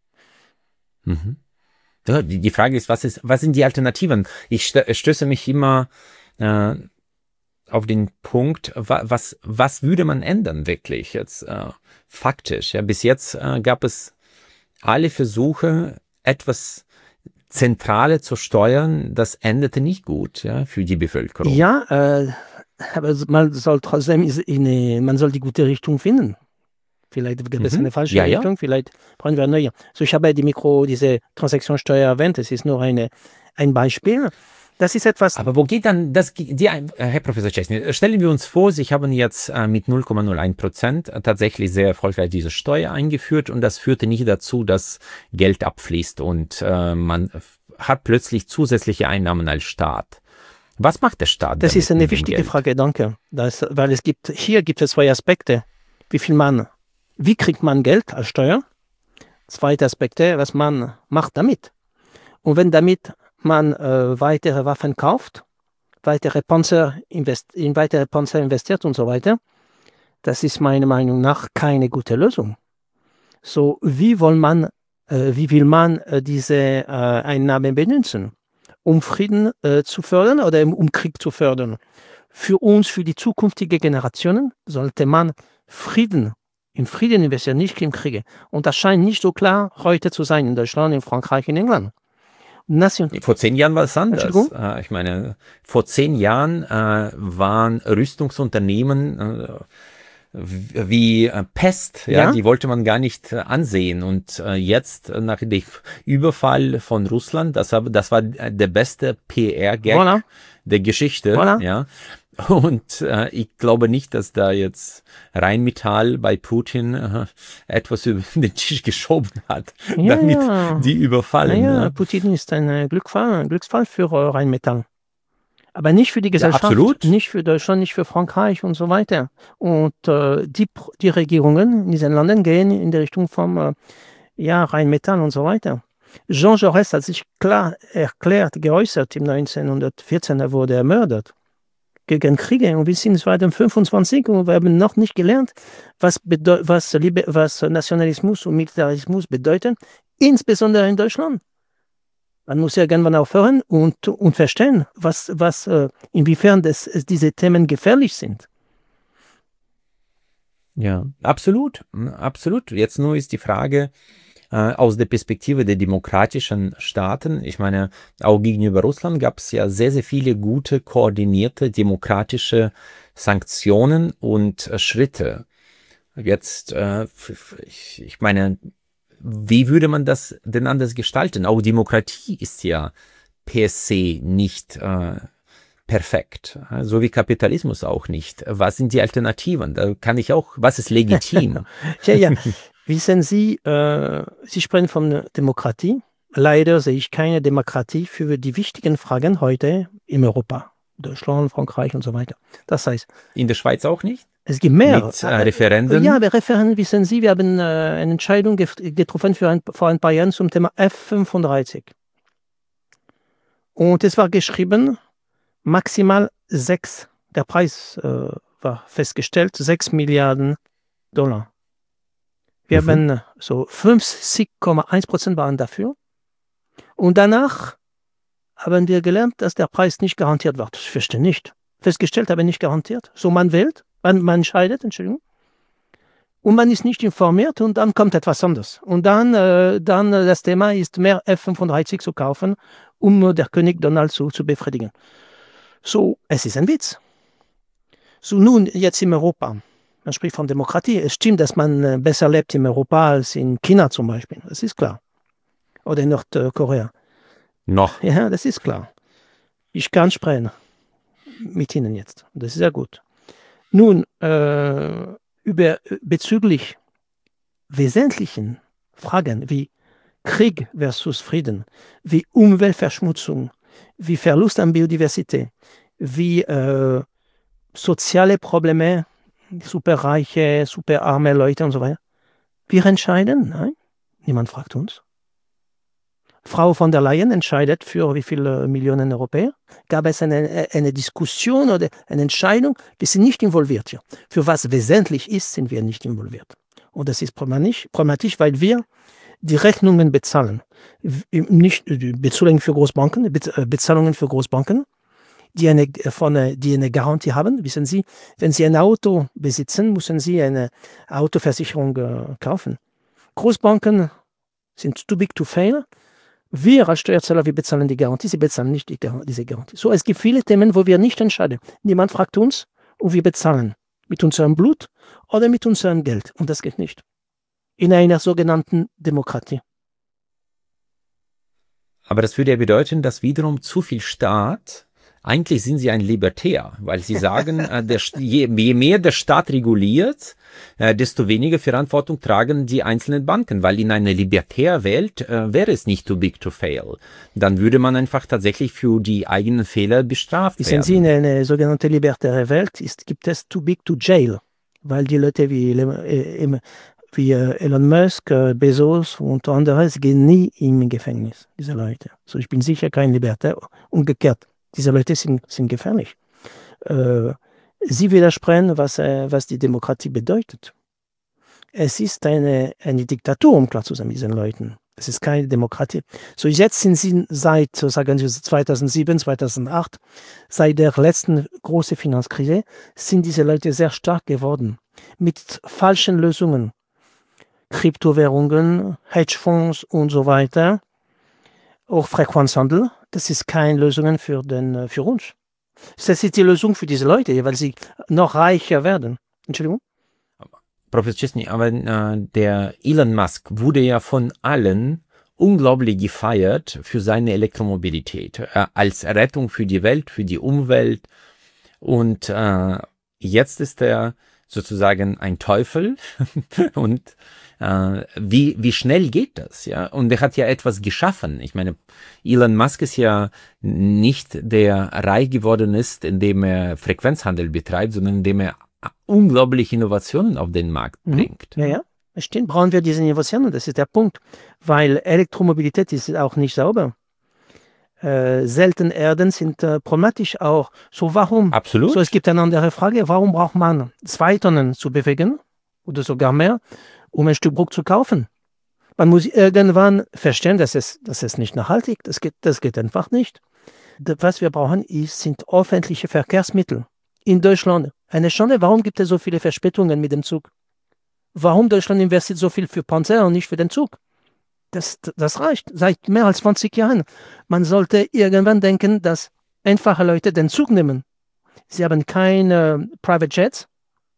Mhm. Ja, die, die Frage ist, was ist, was sind die Alternativen? Ich stö- stöße mich immer äh, auf den Punkt, was, was würde man ändern wirklich jetzt äh, faktisch? Ja, bis jetzt äh, gab es alle Versuche, etwas Zentrale zu steuern, das endete nicht gut, ja, für die Bevölkerung. Ja, äh, aber man soll trotzdem in, man soll die gute Richtung finden. Vielleicht gibt es Mhm. eine falsche Ja, ja. Richtung, vielleicht brauchen wir eine neue. So, ich habe die Mikro, diese Transaktionssteuer erwähnt, das ist nur eine, ein Beispiel. Das ist etwas, Aber wo geht dann das, die, äh, Herr Professor Czesny, stellen wir uns vor, Sie haben jetzt äh, mit null Komma null eins Prozent tatsächlich sehr erfolgreich diese Steuer eingeführt und das führte nicht dazu, dass Geld abfließt und äh, man hat plötzlich zusätzliche Einnahmen als Staat. Was macht der Staat das damit ist eine mit dem wichtige Geld? Frage, danke. Das, weil es gibt, hier gibt es zwei Aspekte. Wie viel man, wie kriegt man Geld als Steuer? Zweite Aspekte, was man macht damit. Und wenn damit man äh, weitere Waffen kauft, weitere Panzer invest in weitere Panzer investiert und so weiter, das ist meiner Meinung nach keine gute Lösung. So, wie will man, äh, wie will man äh, diese äh, Einnahmen benutzen? Um Frieden äh, zu fördern oder um Krieg zu fördern? Für uns, für die zukünftigen Generationen, sollte man Frieden, in Frieden investieren, nicht im Kriege. Und das scheint nicht so klar heute zu sein in Deutschland, in Frankreich, in England. Nation Vor zehn Jahren war es anders. Entschuldigung? Äh, ich meine, vor zehn Jahren äh, waren Rüstungsunternehmen äh, wie äh, Pest, ja, Ja. die wollte man gar nicht äh, ansehen. Und äh, jetzt äh, nach dem Überfall von Russland, das, hab, das war der beste P R-Gag Voilà. der Geschichte, Voilà. ja. Und äh, ich glaube nicht, dass da jetzt Rheinmetall bei Putin äh, etwas über den Tisch geschoben hat, Ja, damit ja. die überfallen. Naja, Ja. Putin ist ein äh, Glücksfall, ein Glücksfall für äh, Rheinmetall. Aber nicht für die Ja, Gesellschaft, absolut. nicht für Deutschland, nicht für Frankreich und so weiter. Und äh, die, die Regierungen in diesen Ländern gehen in die Richtung von äh, ja, Rheinmetall und so weiter. Jean Jaurès hat sich klar erklärt, geäußert im neunzehnhundertvierzehn, er wurde ermordet gegen Kriege. Und wir sind zweitausendfünfundzwanzig und wir haben noch nicht gelernt, was, was, was Nationalismus und Militarismus bedeuten, insbesondere in Deutschland. Man muss ja irgendwann aufhören und, und verstehen, was, was, äh, inwiefern das, diese Themen gefährlich sind. Ja, absolut, absolut. Jetzt nur ist die Frage äh, aus der Perspektive der demokratischen Staaten. Ich meine, auch gegenüber Russland gab es ja sehr, sehr viele gute, koordinierte, demokratische Sanktionen und äh, Schritte. Jetzt, äh, ich, ich meine, wie würde man das denn anders gestalten? Auch Demokratie ist ja per se nicht äh, perfekt, so wie Kapitalismus auch nicht. Was sind die Alternativen? Da kann ich auch, was ist legitim? ja, ja. Wissen Sie, äh, Sie sprechen von Demokratie. Leider sehe ich keine Demokratie für die wichtigen Fragen heute in Europa. Deutschland, Frankreich und so weiter. Das heißt, in der Schweiz auch nicht? Es gibt mehr. Mit äh, Referenden? Ja, aber Referenden, wissen Sie, wir haben äh, eine Entscheidung getroffen für ein, vor ein paar Jahren zum Thema F fünfunddreißig. Und es war geschrieben, maximal sechs, der Preis äh, war festgestellt, sechs Milliarden Dollar. Wir mhm. haben so fünfzig Komma eins Prozent waren dafür. Und danach haben wir gelernt, dass der Preis nicht garantiert wird. Ich verstehe nicht. Festgestellt, aber nicht garantiert. So, man wählt, man, man entscheidet, Entschuldigung. Und man ist nicht informiert und dann kommt etwas anderes. Und dann, äh, dann äh, das Thema ist, mehr F fünfunddreißig zu kaufen, um äh, der König Donald zu, zu befriedigen. So, es ist ein Witz. So, nun, jetzt in Europa. Man spricht von Demokratie. Es stimmt, dass man äh, besser lebt in Europa als in China zum Beispiel. Das ist klar. Oder in Nordkorea. Noch. Ja, das ist klar. Ich kann sprechen mit Ihnen jetzt. Das ist sehr gut. Nun, äh, über, bezüglich wesentlichen Fragen wie Krieg versus Frieden, wie Umweltverschmutzung, wie Verlust an Biodiversität, wie äh, soziale Probleme, superreiche, superarme Leute und so weiter. Wir entscheiden? Nein, niemand fragt uns. Frau von der Leyen entscheidet für wie viele Millionen Europäer. Gab es eine, eine Diskussion oder eine Entscheidung? Wir sind nicht involviert hier. Für was wesentlich ist, sind wir nicht involviert. Und das ist problematisch, problematisch weil wir die Rechnungen bezahlen. Nicht Bezahlungen für Großbanken, Bezahlungen für Großbanken, die eine, von, die eine Garantie haben. Wissen Sie, wenn Sie ein Auto besitzen, müssen Sie eine Autoversicherung äh, kaufen. Großbanken sind too big to fail. Wir als Steuerzahler, wir bezahlen die Garantie, sie bezahlen nicht die, diese Garantie. So, es gibt viele Themen, wo wir nicht entscheiden. Niemand fragt uns und wir bezahlen. Mit unserem Blut oder mit unserem Geld. Und das geht nicht. In einer sogenannten Demokratie. Aber das würde ja bedeuten, dass wiederum zu viel Staat, eigentlich sind sie ein Libertär, weil sie sagen, äh, der, je, je mehr der Staat reguliert, äh, desto weniger Verantwortung tragen die einzelnen Banken, weil in einer Libertärwelt äh, wäre es nicht too big to fail. Dann würde man einfach tatsächlich für die eigenen Fehler bestraft Wissen werden. Sie, in einer sogenannten libertären Welt ist, gibt es too big to jail, weil die Leute wie, äh, wie äh, Elon Musk, äh, Bezos und andere gehen nie im Gefängnis, diese Leute. So, ich bin sicher kein Libertär, umgekehrt. Diese Leute sind, sind gefährlich. Äh, sie widersprechen, was, äh, was die Demokratie bedeutet. Es ist eine, eine Diktatur, um klar zu sein, mit diesen Leuten. Es ist keine Demokratie. So, jetzt sind sie seit, sagen Sie, zweitausendsieben, zweitausendacht, seit der letzten großen Finanzkrise, sind diese Leute sehr stark geworden. Mit falschen Lösungen. Kryptowährungen, Hedgefonds und so weiter. Auch Frequenzhandel, das ist keine Lösung für, den, für uns. Das ist die Lösung für diese Leute, weil sie noch reicher werden. Entschuldigung? Professor Chesney, aber äh, der Elon Musk wurde ja von allen unglaublich gefeiert für seine Elektromobilität, äh, als Rettung für die Welt, für die Umwelt. Und äh, jetzt ist er sozusagen ein Teufel und Uh, wie, wie schnell geht das, ja? Und er hat ja etwas geschaffen. Ich meine, Elon Musk ist ja nicht der reich geworden ist, indem er Frequenzhandel betreibt, sondern indem er unglaubliche Innovationen auf den Markt mhm. bringt. Ja, ja. Stimmt, brauchen wir diese Innovationen, das ist der Punkt. Weil Elektromobilität ist auch nicht sauber. Äh, selten Erden sind äh, problematisch auch. So, warum? Absolut. So, es gibt eine andere Frage. Warum braucht man zwei Tonnen zu bewegen? Oder sogar mehr? Um ein Stück Bruch zu kaufen. Man muss irgendwann verstehen, dass es, dass es nicht nachhaltig ist. Das geht, das geht einfach nicht. Was wir brauchen, ist, sind öffentliche Verkehrsmittel. In Deutschland. Eine Schande, warum gibt es so viele Verspätungen mit dem Zug? Warum Deutschland investiert so viel für Panzer und nicht für den Zug? Das, das reicht. Seit mehr als zwanzig Jahren. Man sollte irgendwann denken, dass einfache Leute den Zug nehmen. Sie haben keine Private Jets.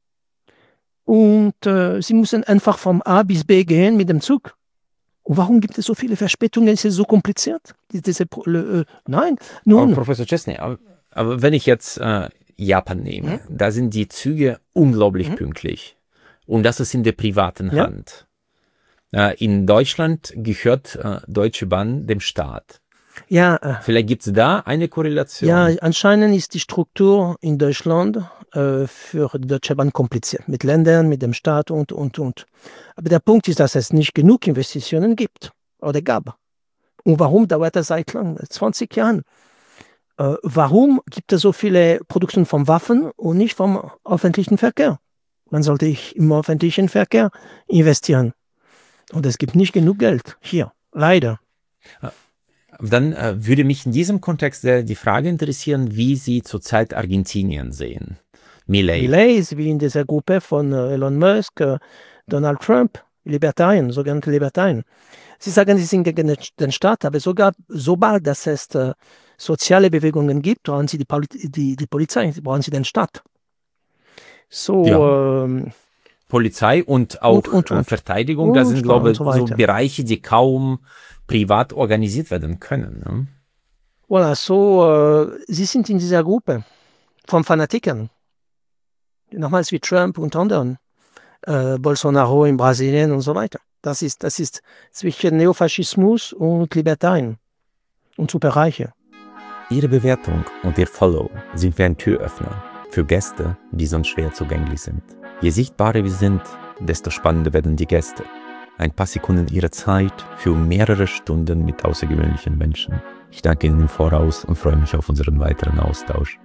Und äh, sie müssen einfach vom A bis B gehen mit dem Zug. Und warum gibt es so viele Verspätungen? Ist es so kompliziert? Diese, äh, nein, nun. Aber Professor Chesney, aber, aber wenn ich jetzt äh, Japan nehme, mhm. da sind die Züge unglaublich mhm. pünktlich. Und das ist in der privaten ja. Hand. Äh, in Deutschland gehört äh, Deutsche Bahn dem Staat. Ja. Äh, Vielleicht gibt es da eine Korrelation. Ja, anscheinend ist die Struktur in Deutschland für die Deutsche Bahn kompliziert, mit Ländern, mit dem Staat und, und, und. Aber der Punkt ist, dass es nicht genug Investitionen gibt oder gab. Und warum dauert das seit lang, zwanzig Jahren? Äh, warum gibt es so viele Produktionen von Waffen und nicht vom öffentlichen Verkehr? Man sollte im öffentlichen Verkehr investieren. Und es gibt nicht genug Geld hier, leider. Dann äh, würde mich in diesem Kontext äh, die Frage interessieren, wie Sie zurzeit Argentinien sehen. Milei. Milei ist wie in dieser Gruppe von äh, Elon Musk, äh, Donald Trump, Libertarien, sogenannte Libertarien. Sie sagen, sie sind gegen den Staat, aber sogar sobald dass es äh, soziale Bewegungen gibt, brauchen sie die, Poli die, die Polizei, brauchen sie den Staat. So, ja. ähm, Polizei und auch und, und, und. Verteidigung, das sind, glaube ich, so, so Bereiche, die kaum privat organisiert werden können. Ne? Voilà, so, äh, sie sind in dieser Gruppe von Fanatikern. Nochmals wie Trump und anderen, äh, Bolsonaro in Brasilien und so weiter. Das ist, das ist zwischen Neofaschismus und Libertarien und Superreiche. Ihre Bewertung und Ihr Follow sind wie ein Türöffner für Gäste, die sonst schwer zugänglich sind. Je sichtbarer wir sind, desto spannender werden die Gäste. Ein paar Sekunden Ihrer Zeit für mehrere Stunden mit außergewöhnlichen Menschen. Ich danke Ihnen im Voraus und freue mich auf unseren weiteren Austausch.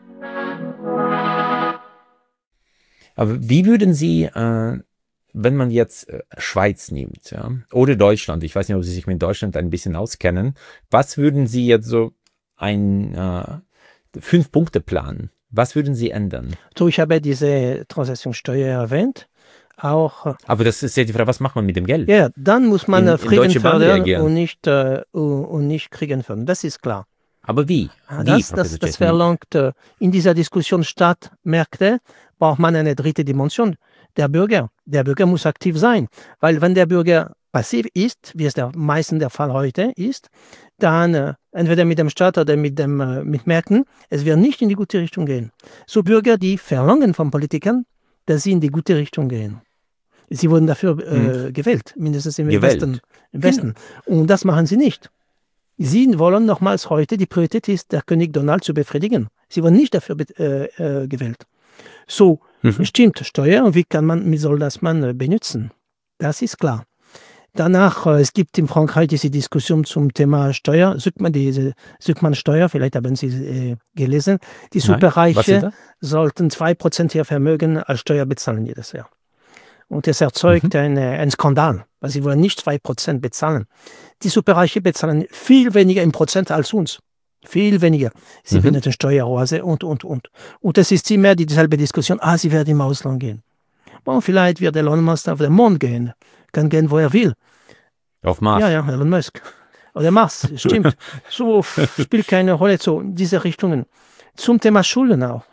Aber wie würden Sie, äh, wenn man jetzt äh, Schweiz nimmt, ja, oder Deutschland, ich weiß nicht, ob Sie sich mit Deutschland ein bisschen auskennen, was würden Sie jetzt so ein äh, Fünf-Punkte-Plan, was würden Sie ändern? So, ich habe diese Transaktionssteuer erwähnt. Auch, aber das ist ja die Frage, was macht man mit dem Geld? Ja, dann muss man in, Frieden in fördern und nicht, äh, und nicht Kriegen fördern. Das ist klar. Aber wie? Ah, Wie, Das, Professor das, das Chesney? verlangt äh, in dieser Diskussion Stadtmärkte, braucht man eine dritte Dimension, der Bürger. Der Bürger muss aktiv sein, weil wenn der Bürger passiv ist, wie es der meisten der Fall heute ist, dann äh, entweder mit dem Staat oder mit, dem, äh, mit Märkten, es wird nicht in die gute Richtung gehen. So Bürger, die verlangen von Politikern, dass sie in die gute Richtung gehen. Sie wurden dafür Hm. äh, gewählt, mindestens im Westen. Gewählt. Im Genau. Westen. Und das machen sie nicht. Sie wollen nochmals heute, die Priorität ist, der König Donald zu befriedigen. Sie wurden nicht dafür be- äh, äh, gewählt. So, Mhm. stimmt, Steuer, und wie kann man, wie soll das man äh, benutzen? Das ist klar. Danach, äh, es gibt in Frankreich diese Diskussion zum Thema Steuer, Südmann, diese Südmann-Steuer, vielleicht haben Sie äh, gelesen. Die Nein. Was ist Superreiche das? sollten zwei Prozent ihr Vermögen als Steuer bezahlen jedes Jahr. Und es erzeugt Mhm. einen, einen Skandal, weil sie wollen nicht zwei Prozent bezahlen. Die Superreiche bezahlen viel weniger im Prozent als uns. Viel weniger. Sie Mhm. benutzen Steueroase und, und, und. Und es ist immer dieselbe Diskussion, ah, sie werden im Ausland gehen. Bon, vielleicht wird Elon Musk auf den Mond gehen. Kann gehen, wo er will. Auf Mars. Ja, ja, Elon Musk. Oder Mars, stimmt. So spielt keine Rolle. So, diese Richtungen. Zum Thema Schulden auch.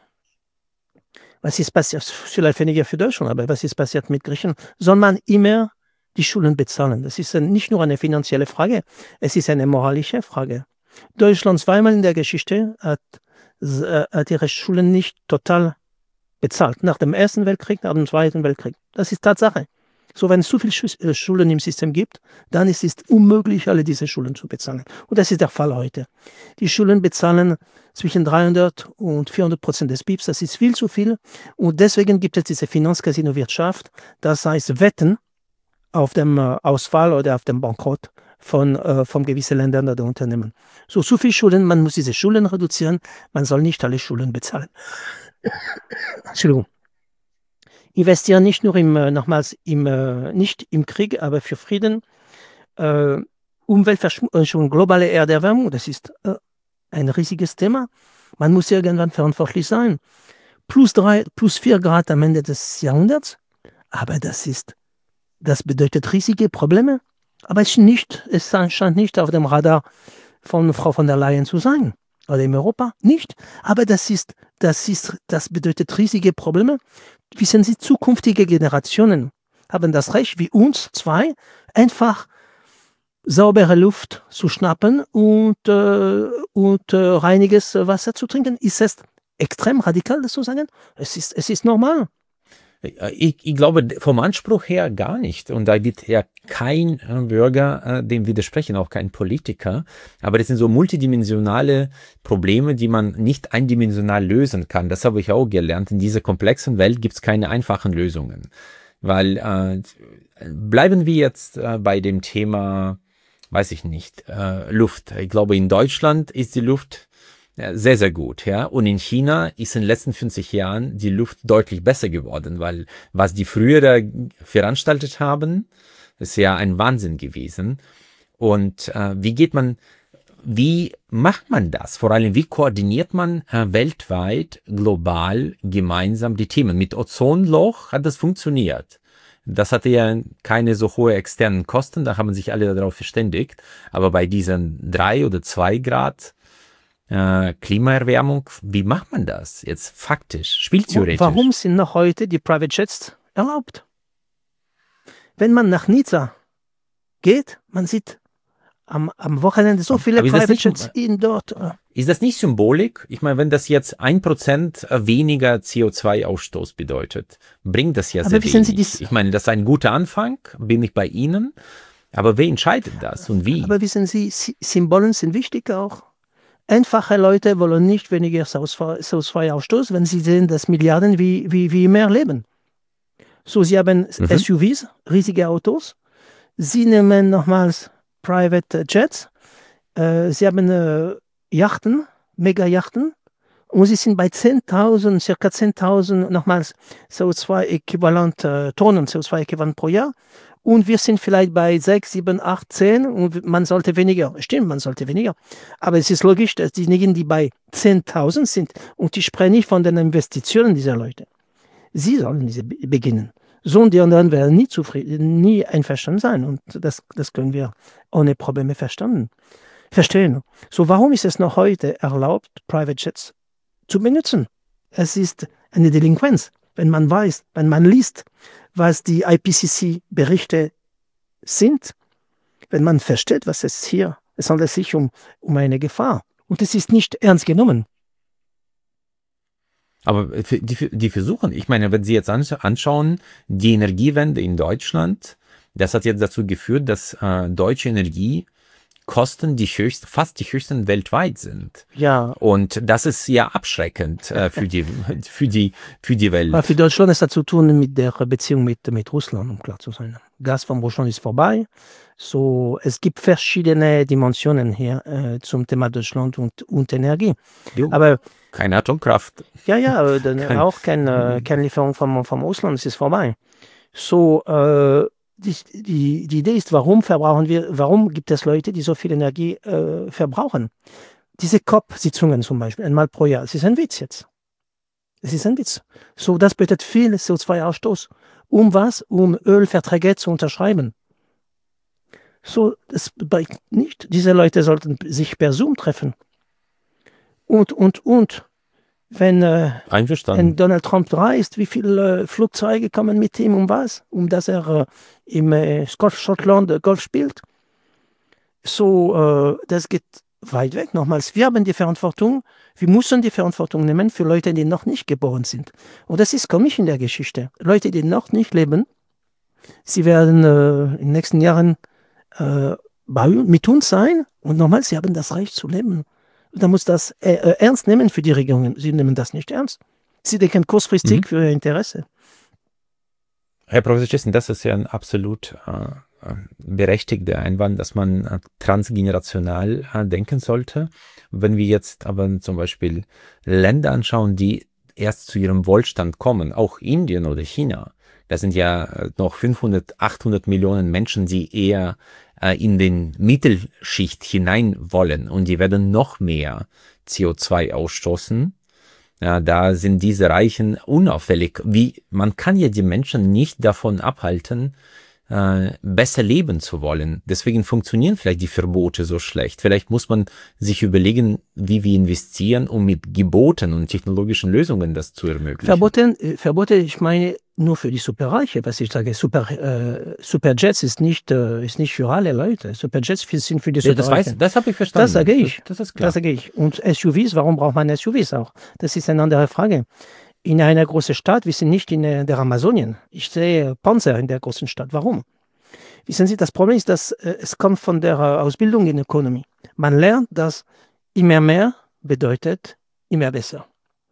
Was ist passiert? Vielleicht weniger für Deutschland, aber was ist passiert mit Griechenland? Soll man immer die Schulden bezahlen? Das ist nicht nur eine finanzielle Frage, es ist eine moralische Frage. Deutschland zweimal in der Geschichte hat, äh, hat ihre Schulden nicht total bezahlt. Nach dem Ersten Weltkrieg, nach dem Zweiten Weltkrieg. Das ist Tatsache. So, wenn es zu viele Schu- Schulden im System gibt, dann ist es unmöglich, alle diese Schulden zu bezahlen. Und das ist der Fall heute. Die Schulden bezahlen zwischen dreihundert und vierhundert Prozent des B I P s. Das ist viel zu viel. Und deswegen gibt es diese Finanzcasino-Wirtschaft, das heißt Wetten auf dem äh, Ausfall oder auf dem Bankrott von, äh, von gewissen Ländern oder Unternehmen. So, zu viel Schulden, man muss diese Schulden reduzieren, man soll nicht alle Schulden bezahlen. Entschuldigung. Investieren nicht nur im, äh, nochmals im, äh, nicht im Krieg, aber für Frieden, äh, Umweltverschmutzung, globale Erderwärmung, das ist äh, ein riesiges Thema. Man muss irgendwann verantwortlich sein. Plus drei, plus vier Grad am Ende des Jahrhunderts, aber das ist, das bedeutet riesige Probleme. Aber es, nicht, es scheint nicht auf dem Radar von Frau von der Leyen zu sein. Oder in Europa nicht. Aber das ist, das ist, das bedeutet riesige Probleme. Wissen Sie, zukünftige Generationen haben das Recht, wie uns zwei, einfach saubere Luft zu schnappen und, äh, und äh, reiniges Wasser zu trinken. Ist es extrem radikal, das zu sagen? Es ist, es ist normal. Ich, ich glaube, vom Anspruch her gar nicht. Und da wird ja kein äh, Bürger äh, dem widersprechen, auch kein Politiker. Aber das sind so multidimensionale Probleme, die man nicht eindimensional lösen kann. Das habe ich auch gelernt. In dieser komplexen Welt gibt es keine einfachen Lösungen. Weil äh, bleiben wir jetzt äh, bei dem Thema, weiß ich nicht, äh, Luft. Ich glaube, in Deutschland ist die Luft ja, sehr, sehr gut, ja. Und in China ist in den letzten fünfzig Jahren die Luft deutlich besser geworden, weil was die früher da veranstaltet haben, ist ja ein Wahnsinn gewesen. Und äh, wie geht man, wie macht man das? Vor allem, wie koordiniert man äh, weltweit, global, gemeinsam die Themen? Mit Ozonloch hat das funktioniert. Das hatte ja keine so hohe externen Kosten, da haben sich alle darauf verständigt. Aber bei diesen drei oder zwei Grad Äh, Klimaerwärmung, wie macht man das jetzt faktisch, spieltheoretisch? Warum sind noch heute die Private Jets erlaubt? Wenn man nach Nizza geht, man sieht am, am Wochenende so viele Private Jets in dort. Äh, ist das nicht Symbolik? Ich meine, wenn das jetzt ein Prozent weniger C O zwei Ausstoß bedeutet, bringt das ja sehr wenig. Sie, ich meine, das ist ein guter Anfang, bin ich bei Ihnen, aber wer entscheidet das und wie? Aber wissen Sie, Symbolen sind wichtig auch. Einfache Leute wollen nicht weniger C O zwei Ausstoß, wenn sie sehen, dass Milliarden wie, wie, wie mehr leben. So, sie haben mhm. S U Vs, riesige Autos. Sie nehmen nochmals Private Jets. Äh, sie haben äh, Yachten, Mega-Yachten. Und sie sind bei zehntausend, circa zehntausend nochmals C O zwei Äquivalent, äh, Tonnen C O zwei Äquivalent pro Jahr. Und wir sind vielleicht bei sechs, sieben, acht, zehn und man sollte weniger. Stimmt, man sollte weniger. Aber es ist logisch, dass diejenigen, die bei zehntausend sind, und ich spreche nicht von den Investitionen dieser Leute, sie sollen diese beginnen. So und die anderen werden nie zufrieden, nie einverstanden sein. Und das, das können wir ohne Probleme verstanden. verstehen. So, warum ist es noch heute erlaubt, Private Jets zu benutzen? Es ist eine Delinquenz, wenn man weiß, wenn man liest, was die I P C C-Berichte sind, wenn man versteht, was es hier, es handelt sich um, um eine Gefahr. Und es ist nicht ernst genommen. Aber die, die versuchen, ich meine, wenn Sie jetzt anschauen, die Energiewende in Deutschland, das hat jetzt dazu geführt, dass äh, deutsche Energiekosten die höchst, fast die höchsten weltweit sind. Ja. Und das ist ja abschreckend äh, für, die, für, die, für die Welt. Aber für Deutschland ist das zu tun mit der Beziehung mit, mit Russland, um klar zu sein. Gas von Russland ist vorbei. So, es gibt verschiedene Dimensionen hier äh, zum Thema Deutschland und, und Energie. Jo, aber keine Atomkraft. Ja, ja, dann kein, auch keine, keine Lieferung vom, vom Ausland, es ist vorbei. So, äh, die, die, die Idee ist, warum verbrauchen wir, warum gibt es Leute, die so viel Energie äh, verbrauchen? Diese C O P-Sitzungen zum Beispiel, einmal pro Jahr, es ist ein Witz jetzt. Es ist ein Witz. So, das bedeutet viel C O zwei Ausstoß. Um was? Um Ölverträge zu unterschreiben. So, das bedeutet nicht, diese Leute sollten sich per Zoom treffen. Und, und, und. Wenn, äh, wenn Donald Trump reist, wie viele äh, Flugzeuge kommen mit ihm, um was? Um dass er äh, im äh, Schottland äh, Golf spielt. So, äh, das geht weit weg. Nochmals, wir haben die Verantwortung, wir müssen die Verantwortung nehmen für Leute, die noch nicht geboren sind. Und das ist komisch in der Geschichte. Leute, die noch nicht leben, sie werden äh, in den nächsten Jahren äh, bei, mit uns sein und nochmals, sie haben das Recht zu leben. Da muss das äh, ernst nehmen für die Regierungen. Sie nehmen das nicht ernst. Sie denken kurzfristig mhm. für ihr Interesse. Herr Professor Jessen, das ist ja ein absolut äh, berechtigter Einwand, dass man äh, transgenerational äh, denken sollte. Wenn wir jetzt aber zum Beispiel Länder anschauen, die erst zu ihrem Wohlstand kommen, auch Indien oder China, da sind ja noch fünfhundert, achthundert Millionen Menschen, die eher in den Mittelschicht hinein wollen und die werden noch mehr C O zwei ausstoßen. Ja, da sind diese Reichen unauffällig. Wie, man kann ja die Menschen nicht davon abhalten, äh, besser leben zu wollen. Deswegen funktionieren vielleicht die Verbote so schlecht. Vielleicht muss man sich überlegen, wie wir investieren, um mit Geboten und technologischen Lösungen das zu ermöglichen. Verboten, Verbote, ich meine, nur für die Superreiche, was ich sage. Super, äh, Superjets ist nicht, äh, ist nicht für alle Leute. Superjets sind für die ja, das Superreichen. Weiß, das habe ich verstanden. Das sage ich. Das, das ist klar. Das sage ich. Und S U Vs, warum braucht man S U Vs auch? Das ist eine andere Frage. In einer großen Stadt, wir sind nicht in der Amazonien. Ich sehe Panzer in der großen Stadt. Warum? Wissen Sie, das Problem ist, dass äh, es kommt von der äh, Ausbildung in Ökonomie. Man lernt, dass immer mehr bedeutet immer besser.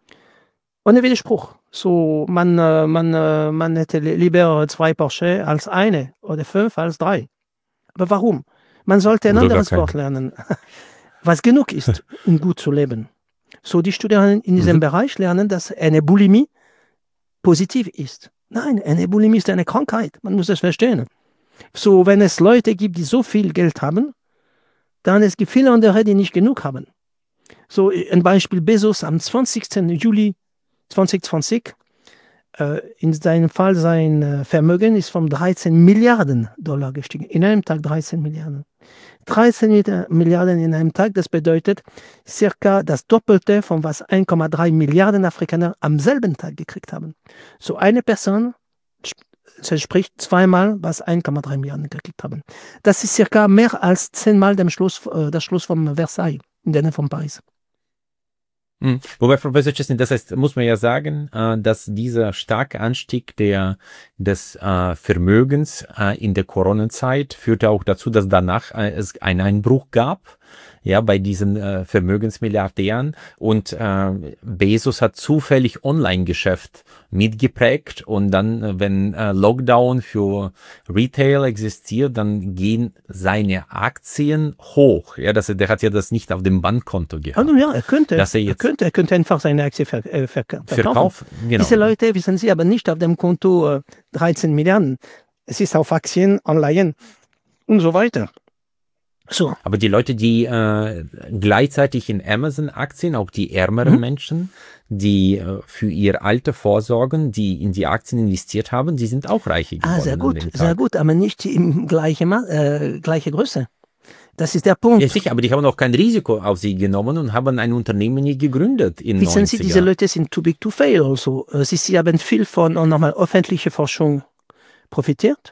Ohne Widerspruch. So, man, äh, man, äh, man hätte lieber zwei Porsche als eine oder fünf als drei. Aber warum? Man sollte ein Oder anderes Wort lernen, was genug ist, um gut zu leben. So, die Studierenden in diesem mhm. Bereich lernen, dass eine Bulimie positiv ist. Nein, eine Bulimie ist eine Krankheit. Man muss das verstehen. So, wenn es Leute gibt, die so viel Geld haben, dann es gibt viele andere, die nicht genug haben. So, ein Beispiel Bezos am zwanzigsten Juli zweitausendzwanzig, äh, in seinem Fall sein äh, Vermögen ist von dreizehn Milliarden Dollar gestiegen. In einem Tag dreizehn Milliarden. dreizehn Milliarden in einem Tag, das bedeutet circa das Doppelte von was eins Komma drei Milliarden Afrikaner am selben Tag gekriegt haben. So eine Person entspricht zweimal, was eins Komma drei Milliarden gekriegt haben. Das ist circa mehr als zehnmal dem Schluss, äh, das Schluss von Versailles, in der Nähe von Paris. Mhm. Wobei, Professor Chesney, das heißt, muss man ja sagen, äh, dass dieser starke Anstieg der, des äh, Vermögens äh, in der Corona-Zeit führte auch dazu, dass danach äh, es einen Einbruch gab, ja, bei diesen äh, Vermögensmilliardären, und äh, Bezos hat zufällig Online-Geschäft mitgeprägt, und dann, äh, wenn äh, Lockdown für Retail existiert, dann gehen seine Aktien hoch. Ja, das, der hat ja das nicht auf dem Bankkonto gehabt. Also ja, er könnte, dass er, jetzt er könnte, er könnte einfach seine Aktie ver, äh, ver, verkaufen. verkaufen. Genau. Diese Leute, wissen Sie, aber nicht auf dem Konto äh, dreizehn Milliarden. Es ist auf Aktien, Anleihen und so weiter. So. Aber die Leute, die äh, gleichzeitig in Amazon-Aktien, auch die ärmeren mhm. Menschen, die äh, für ihr Alter vorsorgen, die in die Aktien investiert haben, die sind auch reiche geworden. Ah, sehr gut, sehr gut, aber nicht in gleiche, äh, gleiche Größe. Das ist der Punkt. Ja, sicher, aber die haben auch kein Risiko auf sich genommen und haben ein Unternehmen nie gegründet in Wissen Sie, neunziger. diese Leute sind too big to fail also. Sie, sie haben viel von nochmal öffentlicher Forschung profitiert.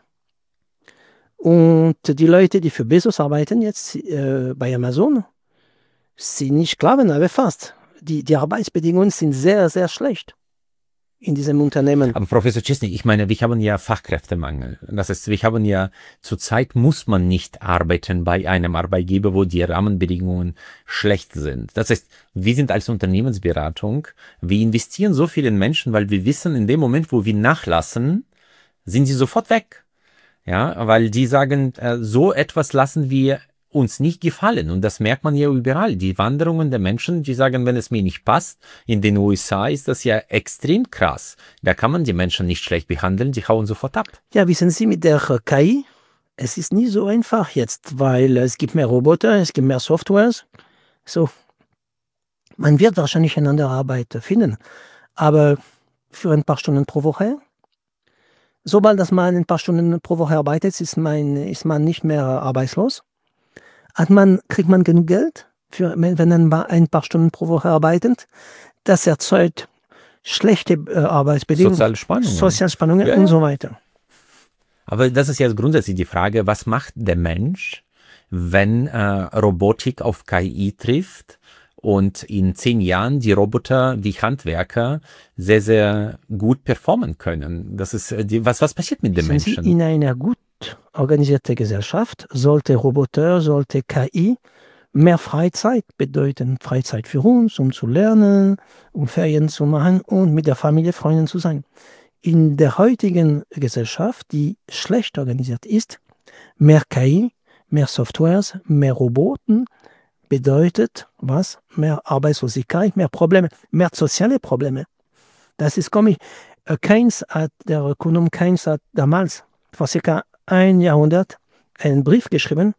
Und die Leute, die für Bezos arbeiten jetzt äh, bei Amazon, sind nicht Sklaven, aber fast. Die, die Arbeitsbedingungen sind sehr, sehr schlecht in diesem Unternehmen. Aber Professor Czesny, ich meine, wir haben ja Fachkräftemangel. Das heißt, wir haben ja, zurzeit muss man nicht arbeiten bei einem Arbeitgeber, wo die Rahmenbedingungen schlecht sind. Das heißt, wir sind als Unternehmensberatung, wir investieren so viel in Menschen, weil wir wissen, in dem Moment, wo wir nachlassen, sind sie sofort weg. Ja, weil die sagen, äh, so etwas lassen wir uns nicht gefallen. Und das merkt man ja überall. Die Wanderungen der Menschen, die sagen, wenn es mir nicht passt, in den U S A ist das ja extrem krass. Da kann man die Menschen nicht schlecht behandeln, die hauen sofort ab. Ja, wissen Sie, mit der K I, es ist nie so einfach jetzt, weil es gibt mehr Roboter, es gibt mehr Softwares. So, man wird wahrscheinlich eine andere Arbeit finden. Aber für ein paar Stunden pro Woche, sobald dass man ein paar Stunden pro Woche arbeitet, ist man, ist man nicht mehr arbeitslos. Hat man, kriegt man genug Geld, für, wenn man ein paar Stunden pro Woche arbeitet. Das erzeugt schlechte äh, Arbeitsbedingungen, Soziale Spannungen, Sozialspannungen ja, und ja. so weiter. Aber das ist ja grundsätzlich die Frage, was macht der Mensch, wenn äh, Robotik auf K I trifft und in zehn Jahren die Roboter, die Handwerker sehr, sehr gut performen können? Das ist die, was, was passiert mit den Sind Menschen? Sie in einer gut organisierte Gesellschaft sollte Roboter, sollte K I mehr Freizeit bedeuten. Freizeit für uns, um zu lernen, um Ferien zu machen und mit der Familie, Freunden zu sein. In der heutigen Gesellschaft, die schlecht organisiert ist, mehr K I, mehr Softwares, mehr Roboten bedeutet was? Mehr Arbeitslosigkeit, mehr Probleme, mehr soziale Probleme. Das ist komisch. Keynes hat, der Ökonom Keynes hat damals vor circa ein Jahrhundert einen Brief geschrieben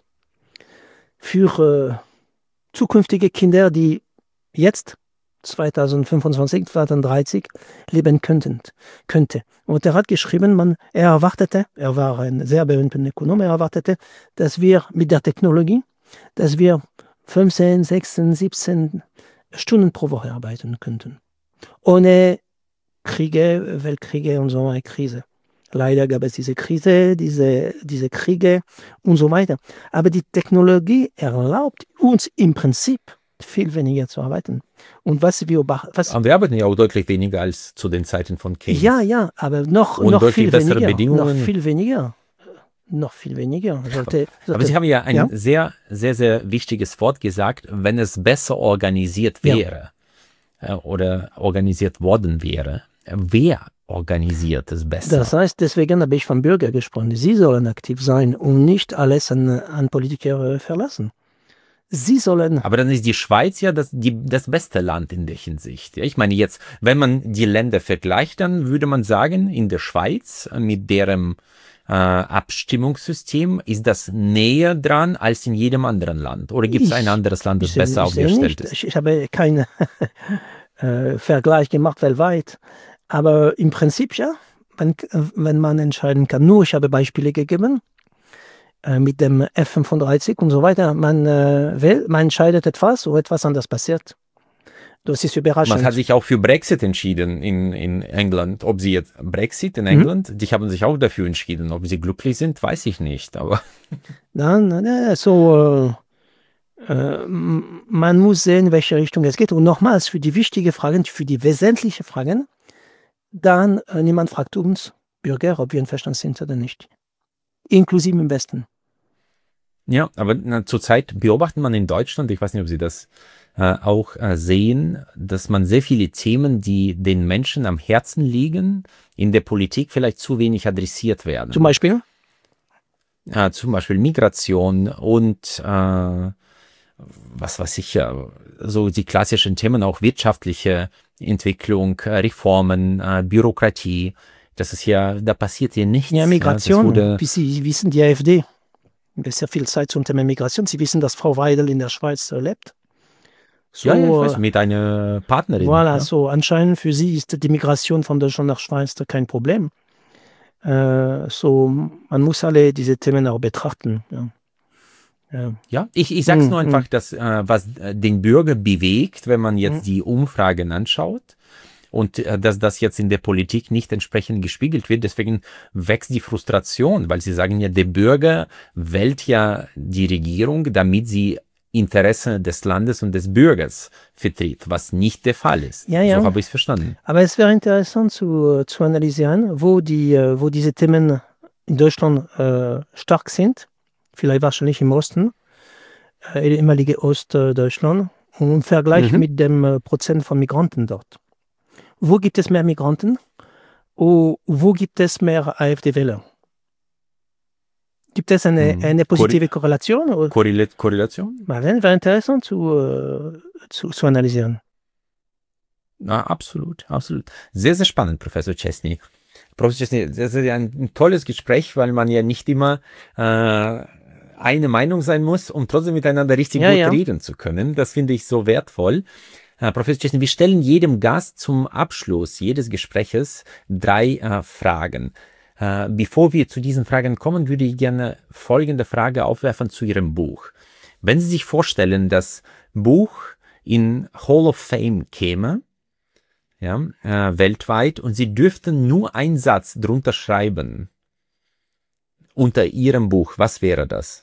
für äh, zukünftige Kinder, die jetzt zweitausendfünfundzwanzig, zweitausenddreißig leben könnten, könnte. Und er hat geschrieben, man, er erwartete, er war ein sehr berühmter Ökonom, er erwartete, dass wir mit der Technologie, dass wir fünfzehn, sechzehn, siebzehn Stunden pro Woche arbeiten könnten. Ohne Kriege, Weltkriege und so eine Krise. Leider gab es diese Krise, diese, diese Kriege und so weiter. Aber die Technologie erlaubt uns im Prinzip viel weniger zu arbeiten. Und was wir was Und wir arbeiten ja auch deutlich weniger als zu den Zeiten von Keynes. Ja, ja, aber noch, und noch deutlich viel bessere weniger. Bedingungen. Noch viel weniger. Noch viel weniger. Sollte, sollte, Aber Sie haben ja ein ja? sehr, sehr, sehr wichtiges Wort gesagt, wenn es besser organisiert wäre ja. oder organisiert worden wäre. Wer organisiert es besser? Das heißt, deswegen habe ich von Bürgern gesprochen. Sie sollen aktiv sein und nicht alles an, an Politiker verlassen. Sie sollen. Aber dann ist die Schweiz ja das, die, das beste Land in der Hinsicht. Ja, ich meine jetzt, wenn man die Länder vergleicht, dann würde man sagen, in der Schweiz mit deren äh, Abstimmungssystem ist das näher dran als in jedem anderen Land. Oder gibt es ein anderes Land, das ich, besser ich aufgestellt ist? Ich, ich habe keinen äh, Vergleich gemacht weltweit. Aber im Prinzip ja, wenn, wenn man entscheiden kann. Nur, ich habe Beispiele gegeben äh, mit dem F fünfunddreißig und so weiter. Man, äh, will, man entscheidet etwas oder etwas anderes passiert. Das ist überraschend. Man hat sich auch für Brexit entschieden in, in England. Ob sie jetzt Brexit in England, mhm. die haben sich auch dafür entschieden. Ob sie glücklich sind, weiß ich nicht. Aber Dann, ja, so, äh, äh, man muss sehen, in welche Richtung es geht. Und nochmals, für die wichtigen Fragen, für die wesentlichen Fragen, dann äh, niemand fragt uns Bürger, ob wir einverstanden sind oder nicht. Inklusive im Westen. Ja, aber na, zurzeit beobachtet man in Deutschland, ich weiß nicht, ob Sie das äh, auch äh, sehen, dass man sehr viele Themen, die den Menschen am Herzen liegen, in der Politik vielleicht zu wenig adressiert werden. Zum Beispiel? Äh, zum Beispiel Migration und äh, was weiß ich, ja, so die klassischen Themen, auch wirtschaftliche Entwicklung, Reformen, äh, Bürokratie, das ist ja, da passiert ja nichts. Ja, Migration, ja, wie Sie wissen, die AfD, das ist ja viel Zeit zum Thema Migration. Sie wissen, dass Frau Weidel in der Schweiz äh, lebt. So, ja, ja, ich weiß, mit einer Partnerin. Voilà, ja. so anscheinend für sie ist die Migration von Deutschland nach Schweiz kein Problem. Äh, so, man muss alle diese Themen auch betrachten. Ja. Ja, Ja, ich, ich sage es mm, nur einfach, mm. dass äh, was äh, den Bürger bewegt, wenn man jetzt Mm. die Umfragen anschaut und äh, dass das jetzt in der Politik nicht entsprechend gespiegelt wird. Deswegen wächst die Frustration, weil sie sagen ja, der Bürger wählt ja die Regierung, damit sie Interessen des Landes und des Bürgers vertritt, was nicht der Fall ist. Ja, So ja. habe ich es verstanden. Aber es wäre interessant zu, zu analysieren, wo, die, äh, wo diese Themen in Deutschland äh, stark sind. Vielleicht wahrscheinlich im Osten, äh, ehemalige Ostdeutschland, und im Vergleich Mhm. mit dem äh, Prozent von Migranten dort. Wo gibt es mehr Migranten? Oh, wo gibt es mehr AfD-Wähler? Gibt es eine, Mhm. eine positive Korre- Korrelation? Oder? Korrela- Korrelation? Mal, wäre interessant zu, äh, zu, zu analysieren. Ja, absolut, absolut. Sehr, sehr spannend, Professor Chesney. Professor Chesney, das ist ja ein, ein tolles Gespräch, weil man ja nicht immer äh, eine Meinung sein muss, um trotzdem miteinander richtig Ja, gut ja. reden zu können. Das finde ich so wertvoll. Äh, Professor Chesney, wir stellen jedem Gast zum Abschluss jedes Gespräches drei äh, Fragen. Äh, bevor wir zu diesen Fragen kommen, würde ich gerne folgende Frage aufwerfen zu Ihrem Buch. Wenn Sie sich vorstellen, das Buch in Hall of Fame käme, ja, äh, weltweit, und Sie dürften nur einen Satz drunter schreiben unter Ihrem Buch, was wäre das?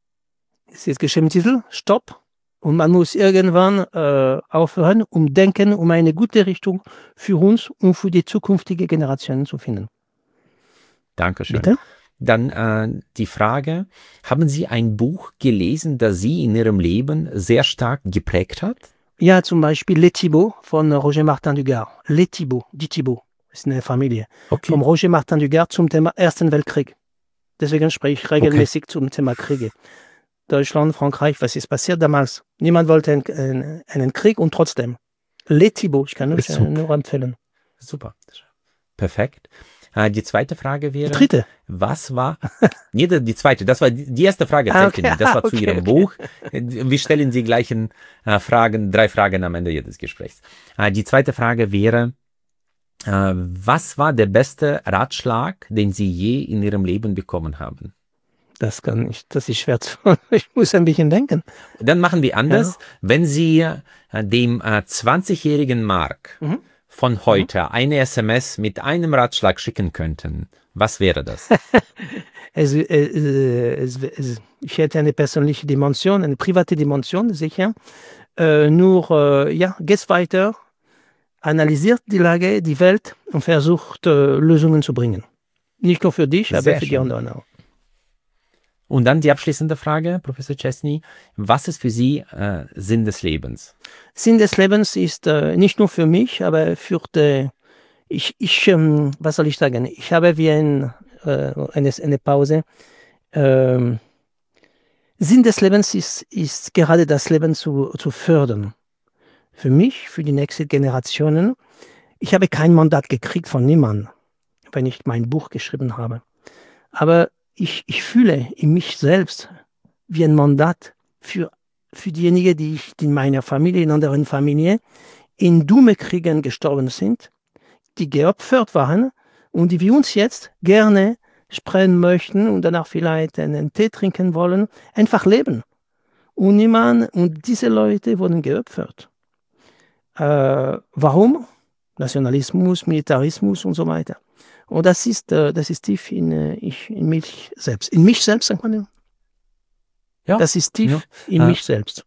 Es ist geschrieben Titel, Stopp. Und man muss irgendwann äh, aufhören, um denken, um eine gute Richtung für uns und für die zukünftige Generationen zu finden. Dankeschön. Bitte? Dann äh, die Frage, haben Sie ein Buch gelesen, das Sie in Ihrem Leben sehr stark geprägt hat? Ja, zum Beispiel Les Thibauts von Roger Martin Dugard. Les Thibauts, die Thibauts, ist eine Familie. Okay. Vom Roger Martin Dugard zum Thema Ersten Weltkrieg. Deswegen spreche ich regelmäßig okay. zum Thema Kriege. Deutschland, Frankreich, was ist passiert damals? Niemand wollte einen, einen, einen Krieg und trotzdem. Les Thibauts, ich kann euch äh, nur empfehlen. Super. Perfekt. Äh, die zweite Frage wäre, die dritte? Was war, nee, die zweite, das war die erste Frage, ah, okay. das war okay, zu Ihrem okay. Buch. Wir stellen die gleichen äh, Fragen, drei Fragen am Ende jedes Gesprächs. Äh, die zweite Frage wäre, äh, was war der beste Ratschlag, den Sie je in Ihrem Leben bekommen haben? Das kann ich, das ist schwer zu, ich muss ein bisschen denken. Dann machen wir anders. Ja. Wenn Sie äh, dem äh, zwanzigjährigen Mark mhm. von heute mhm. eine S M S mit einem Ratschlag schicken könnten, was wäre das? es, es, es, es, ich hätte eine persönliche Dimension, eine private Dimension, sicher. Äh, nur, äh, ja, geht weiter, analysiert die Lage, die Welt und versucht, äh, Lösungen zu bringen. Nicht nur für dich, aber Sehr für schön. die anderen auch. Und dann die abschließende Frage, Professor Chesney. Was ist für Sie äh, Sinn des Lebens? Sinn des Lebens ist äh, nicht nur für mich, aber für die, ich, ich ähm, was soll ich sagen? Ich habe wie ein, äh, eine, eine Pause. Ähm, Sinn des Lebens ist, ist gerade das Leben zu, zu fördern. Für mich, für die nächsten Generationen. Ich habe kein Mandat gekriegt von niemandem, wenn ich mein Buch geschrieben habe. Aber ich, ich fühle in mich selbst wie ein Mandat für, für diejenigen, die, ich, die in meiner Familie, in anderen Familien, in dummen Kriegen gestorben sind, die geopfert waren und die wir uns jetzt gerne sprechen möchten und danach vielleicht einen Tee trinken wollen, einfach leben. Und niemand, und diese Leute wurden geopfert. Äh, warum? Nationalismus, Militarismus und so weiter. Und das ist, das ist tief in, in mich selbst. In mich selbst, sagt man. Ja. Das ist tief ja. in äh, mich selbst.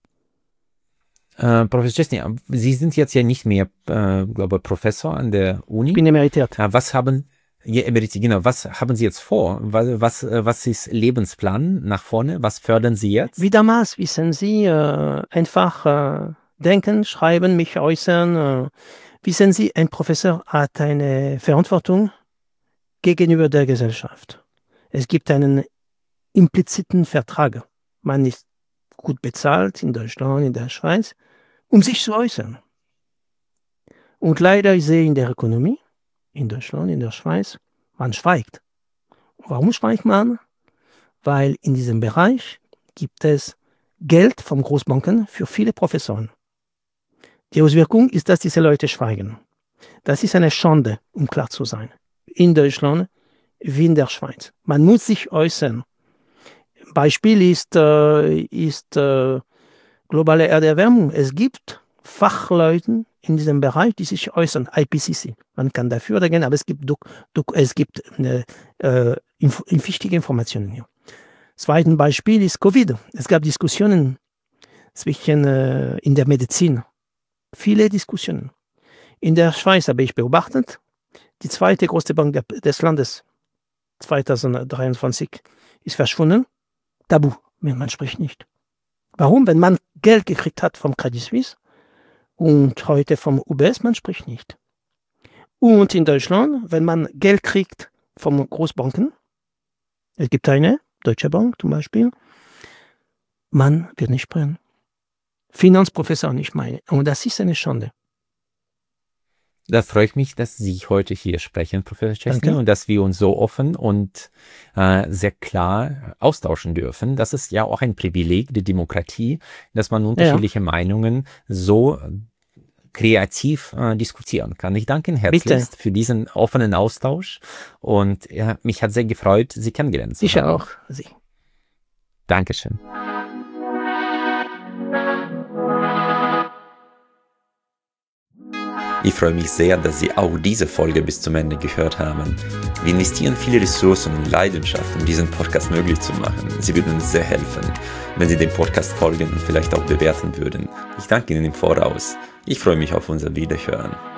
Äh, Professor Chesney, Sie sind jetzt ja nicht mehr, äh, glaube Professor an der Uni. Ich bin emeritiert. Äh, was haben, ja, emeritiert, genau, was haben Sie jetzt vor? Was, was, was ist Lebensplan nach vorne? Was fördern Sie jetzt? Wie damals, wissen Sie, äh, einfach äh, denken, schreiben, mich äußern. Äh, wissen Sie, ein Professor hat eine Verantwortung gegenüber der Gesellschaft. Es gibt einen impliziten Vertrag. Man ist gut bezahlt in Deutschland, in der Schweiz, um sich zu äußern. Und leider ich sehe in der Ökonomie, in Deutschland, in der Schweiz, man schweigt. Warum schweigt man? Weil in diesem Bereich gibt es Geld von Großbanken für viele Professoren. Die Auswirkung ist, dass diese Leute schweigen. Das ist eine Schande, um klar zu sein. In Deutschland wie in der Schweiz. Man muss sich äußern. Beispiel ist, äh, ist äh, globale Erderwärmung. Es gibt Fachleute in diesem Bereich, die sich äußern, I P C C. Man kann dafür oder gegen, aber es gibt, Dok- Dok- es gibt äh, äh, inf- wichtige Informationen hier. Zweites Beispiel ist Covid. Es gab Diskussionen zwischen, äh, in der Medizin. Viele Diskussionen. In der Schweiz habe ich beobachtet, die zweite größte Bank der, des Landes zwanzig dreiundzwanzig ist verschwunden. Tabu, man spricht nicht. Warum? Wenn man Geld gekriegt hat vom Credit Suisse und heute vom U B S, man spricht nicht. Und in Deutschland, wenn man Geld kriegt von Großbanken, es gibt eine, Deutsche Bank zum Beispiel, man wird nicht sprechen. Finanzprofessor nicht meine. Und das ist eine Schande. Da freue ich mich, dass Sie heute hier sprechen, Professor Chesney, Danke. und dass wir uns so offen und äh, sehr klar austauschen dürfen. Das ist ja auch ein Privileg der Demokratie, dass man unterschiedliche ja. Meinungen so kreativ äh, diskutieren kann. Ich danke Ihnen herzlichst Bitte. für diesen offenen Austausch und ja, mich hat sehr gefreut, Sie kennengelernt zu haben. Ich auch. Sie. Dankeschön. Ich freue mich sehr, dass Sie auch diese Folge bis zum Ende gehört haben. Wir investieren viele Ressourcen und Leidenschaft, um diesen Podcast möglich zu machen. Sie würden uns sehr helfen, wenn Sie dem Podcast folgen und vielleicht auch bewerten würden. Ich danke Ihnen im Voraus. Ich freue mich auf unser Wiederhören.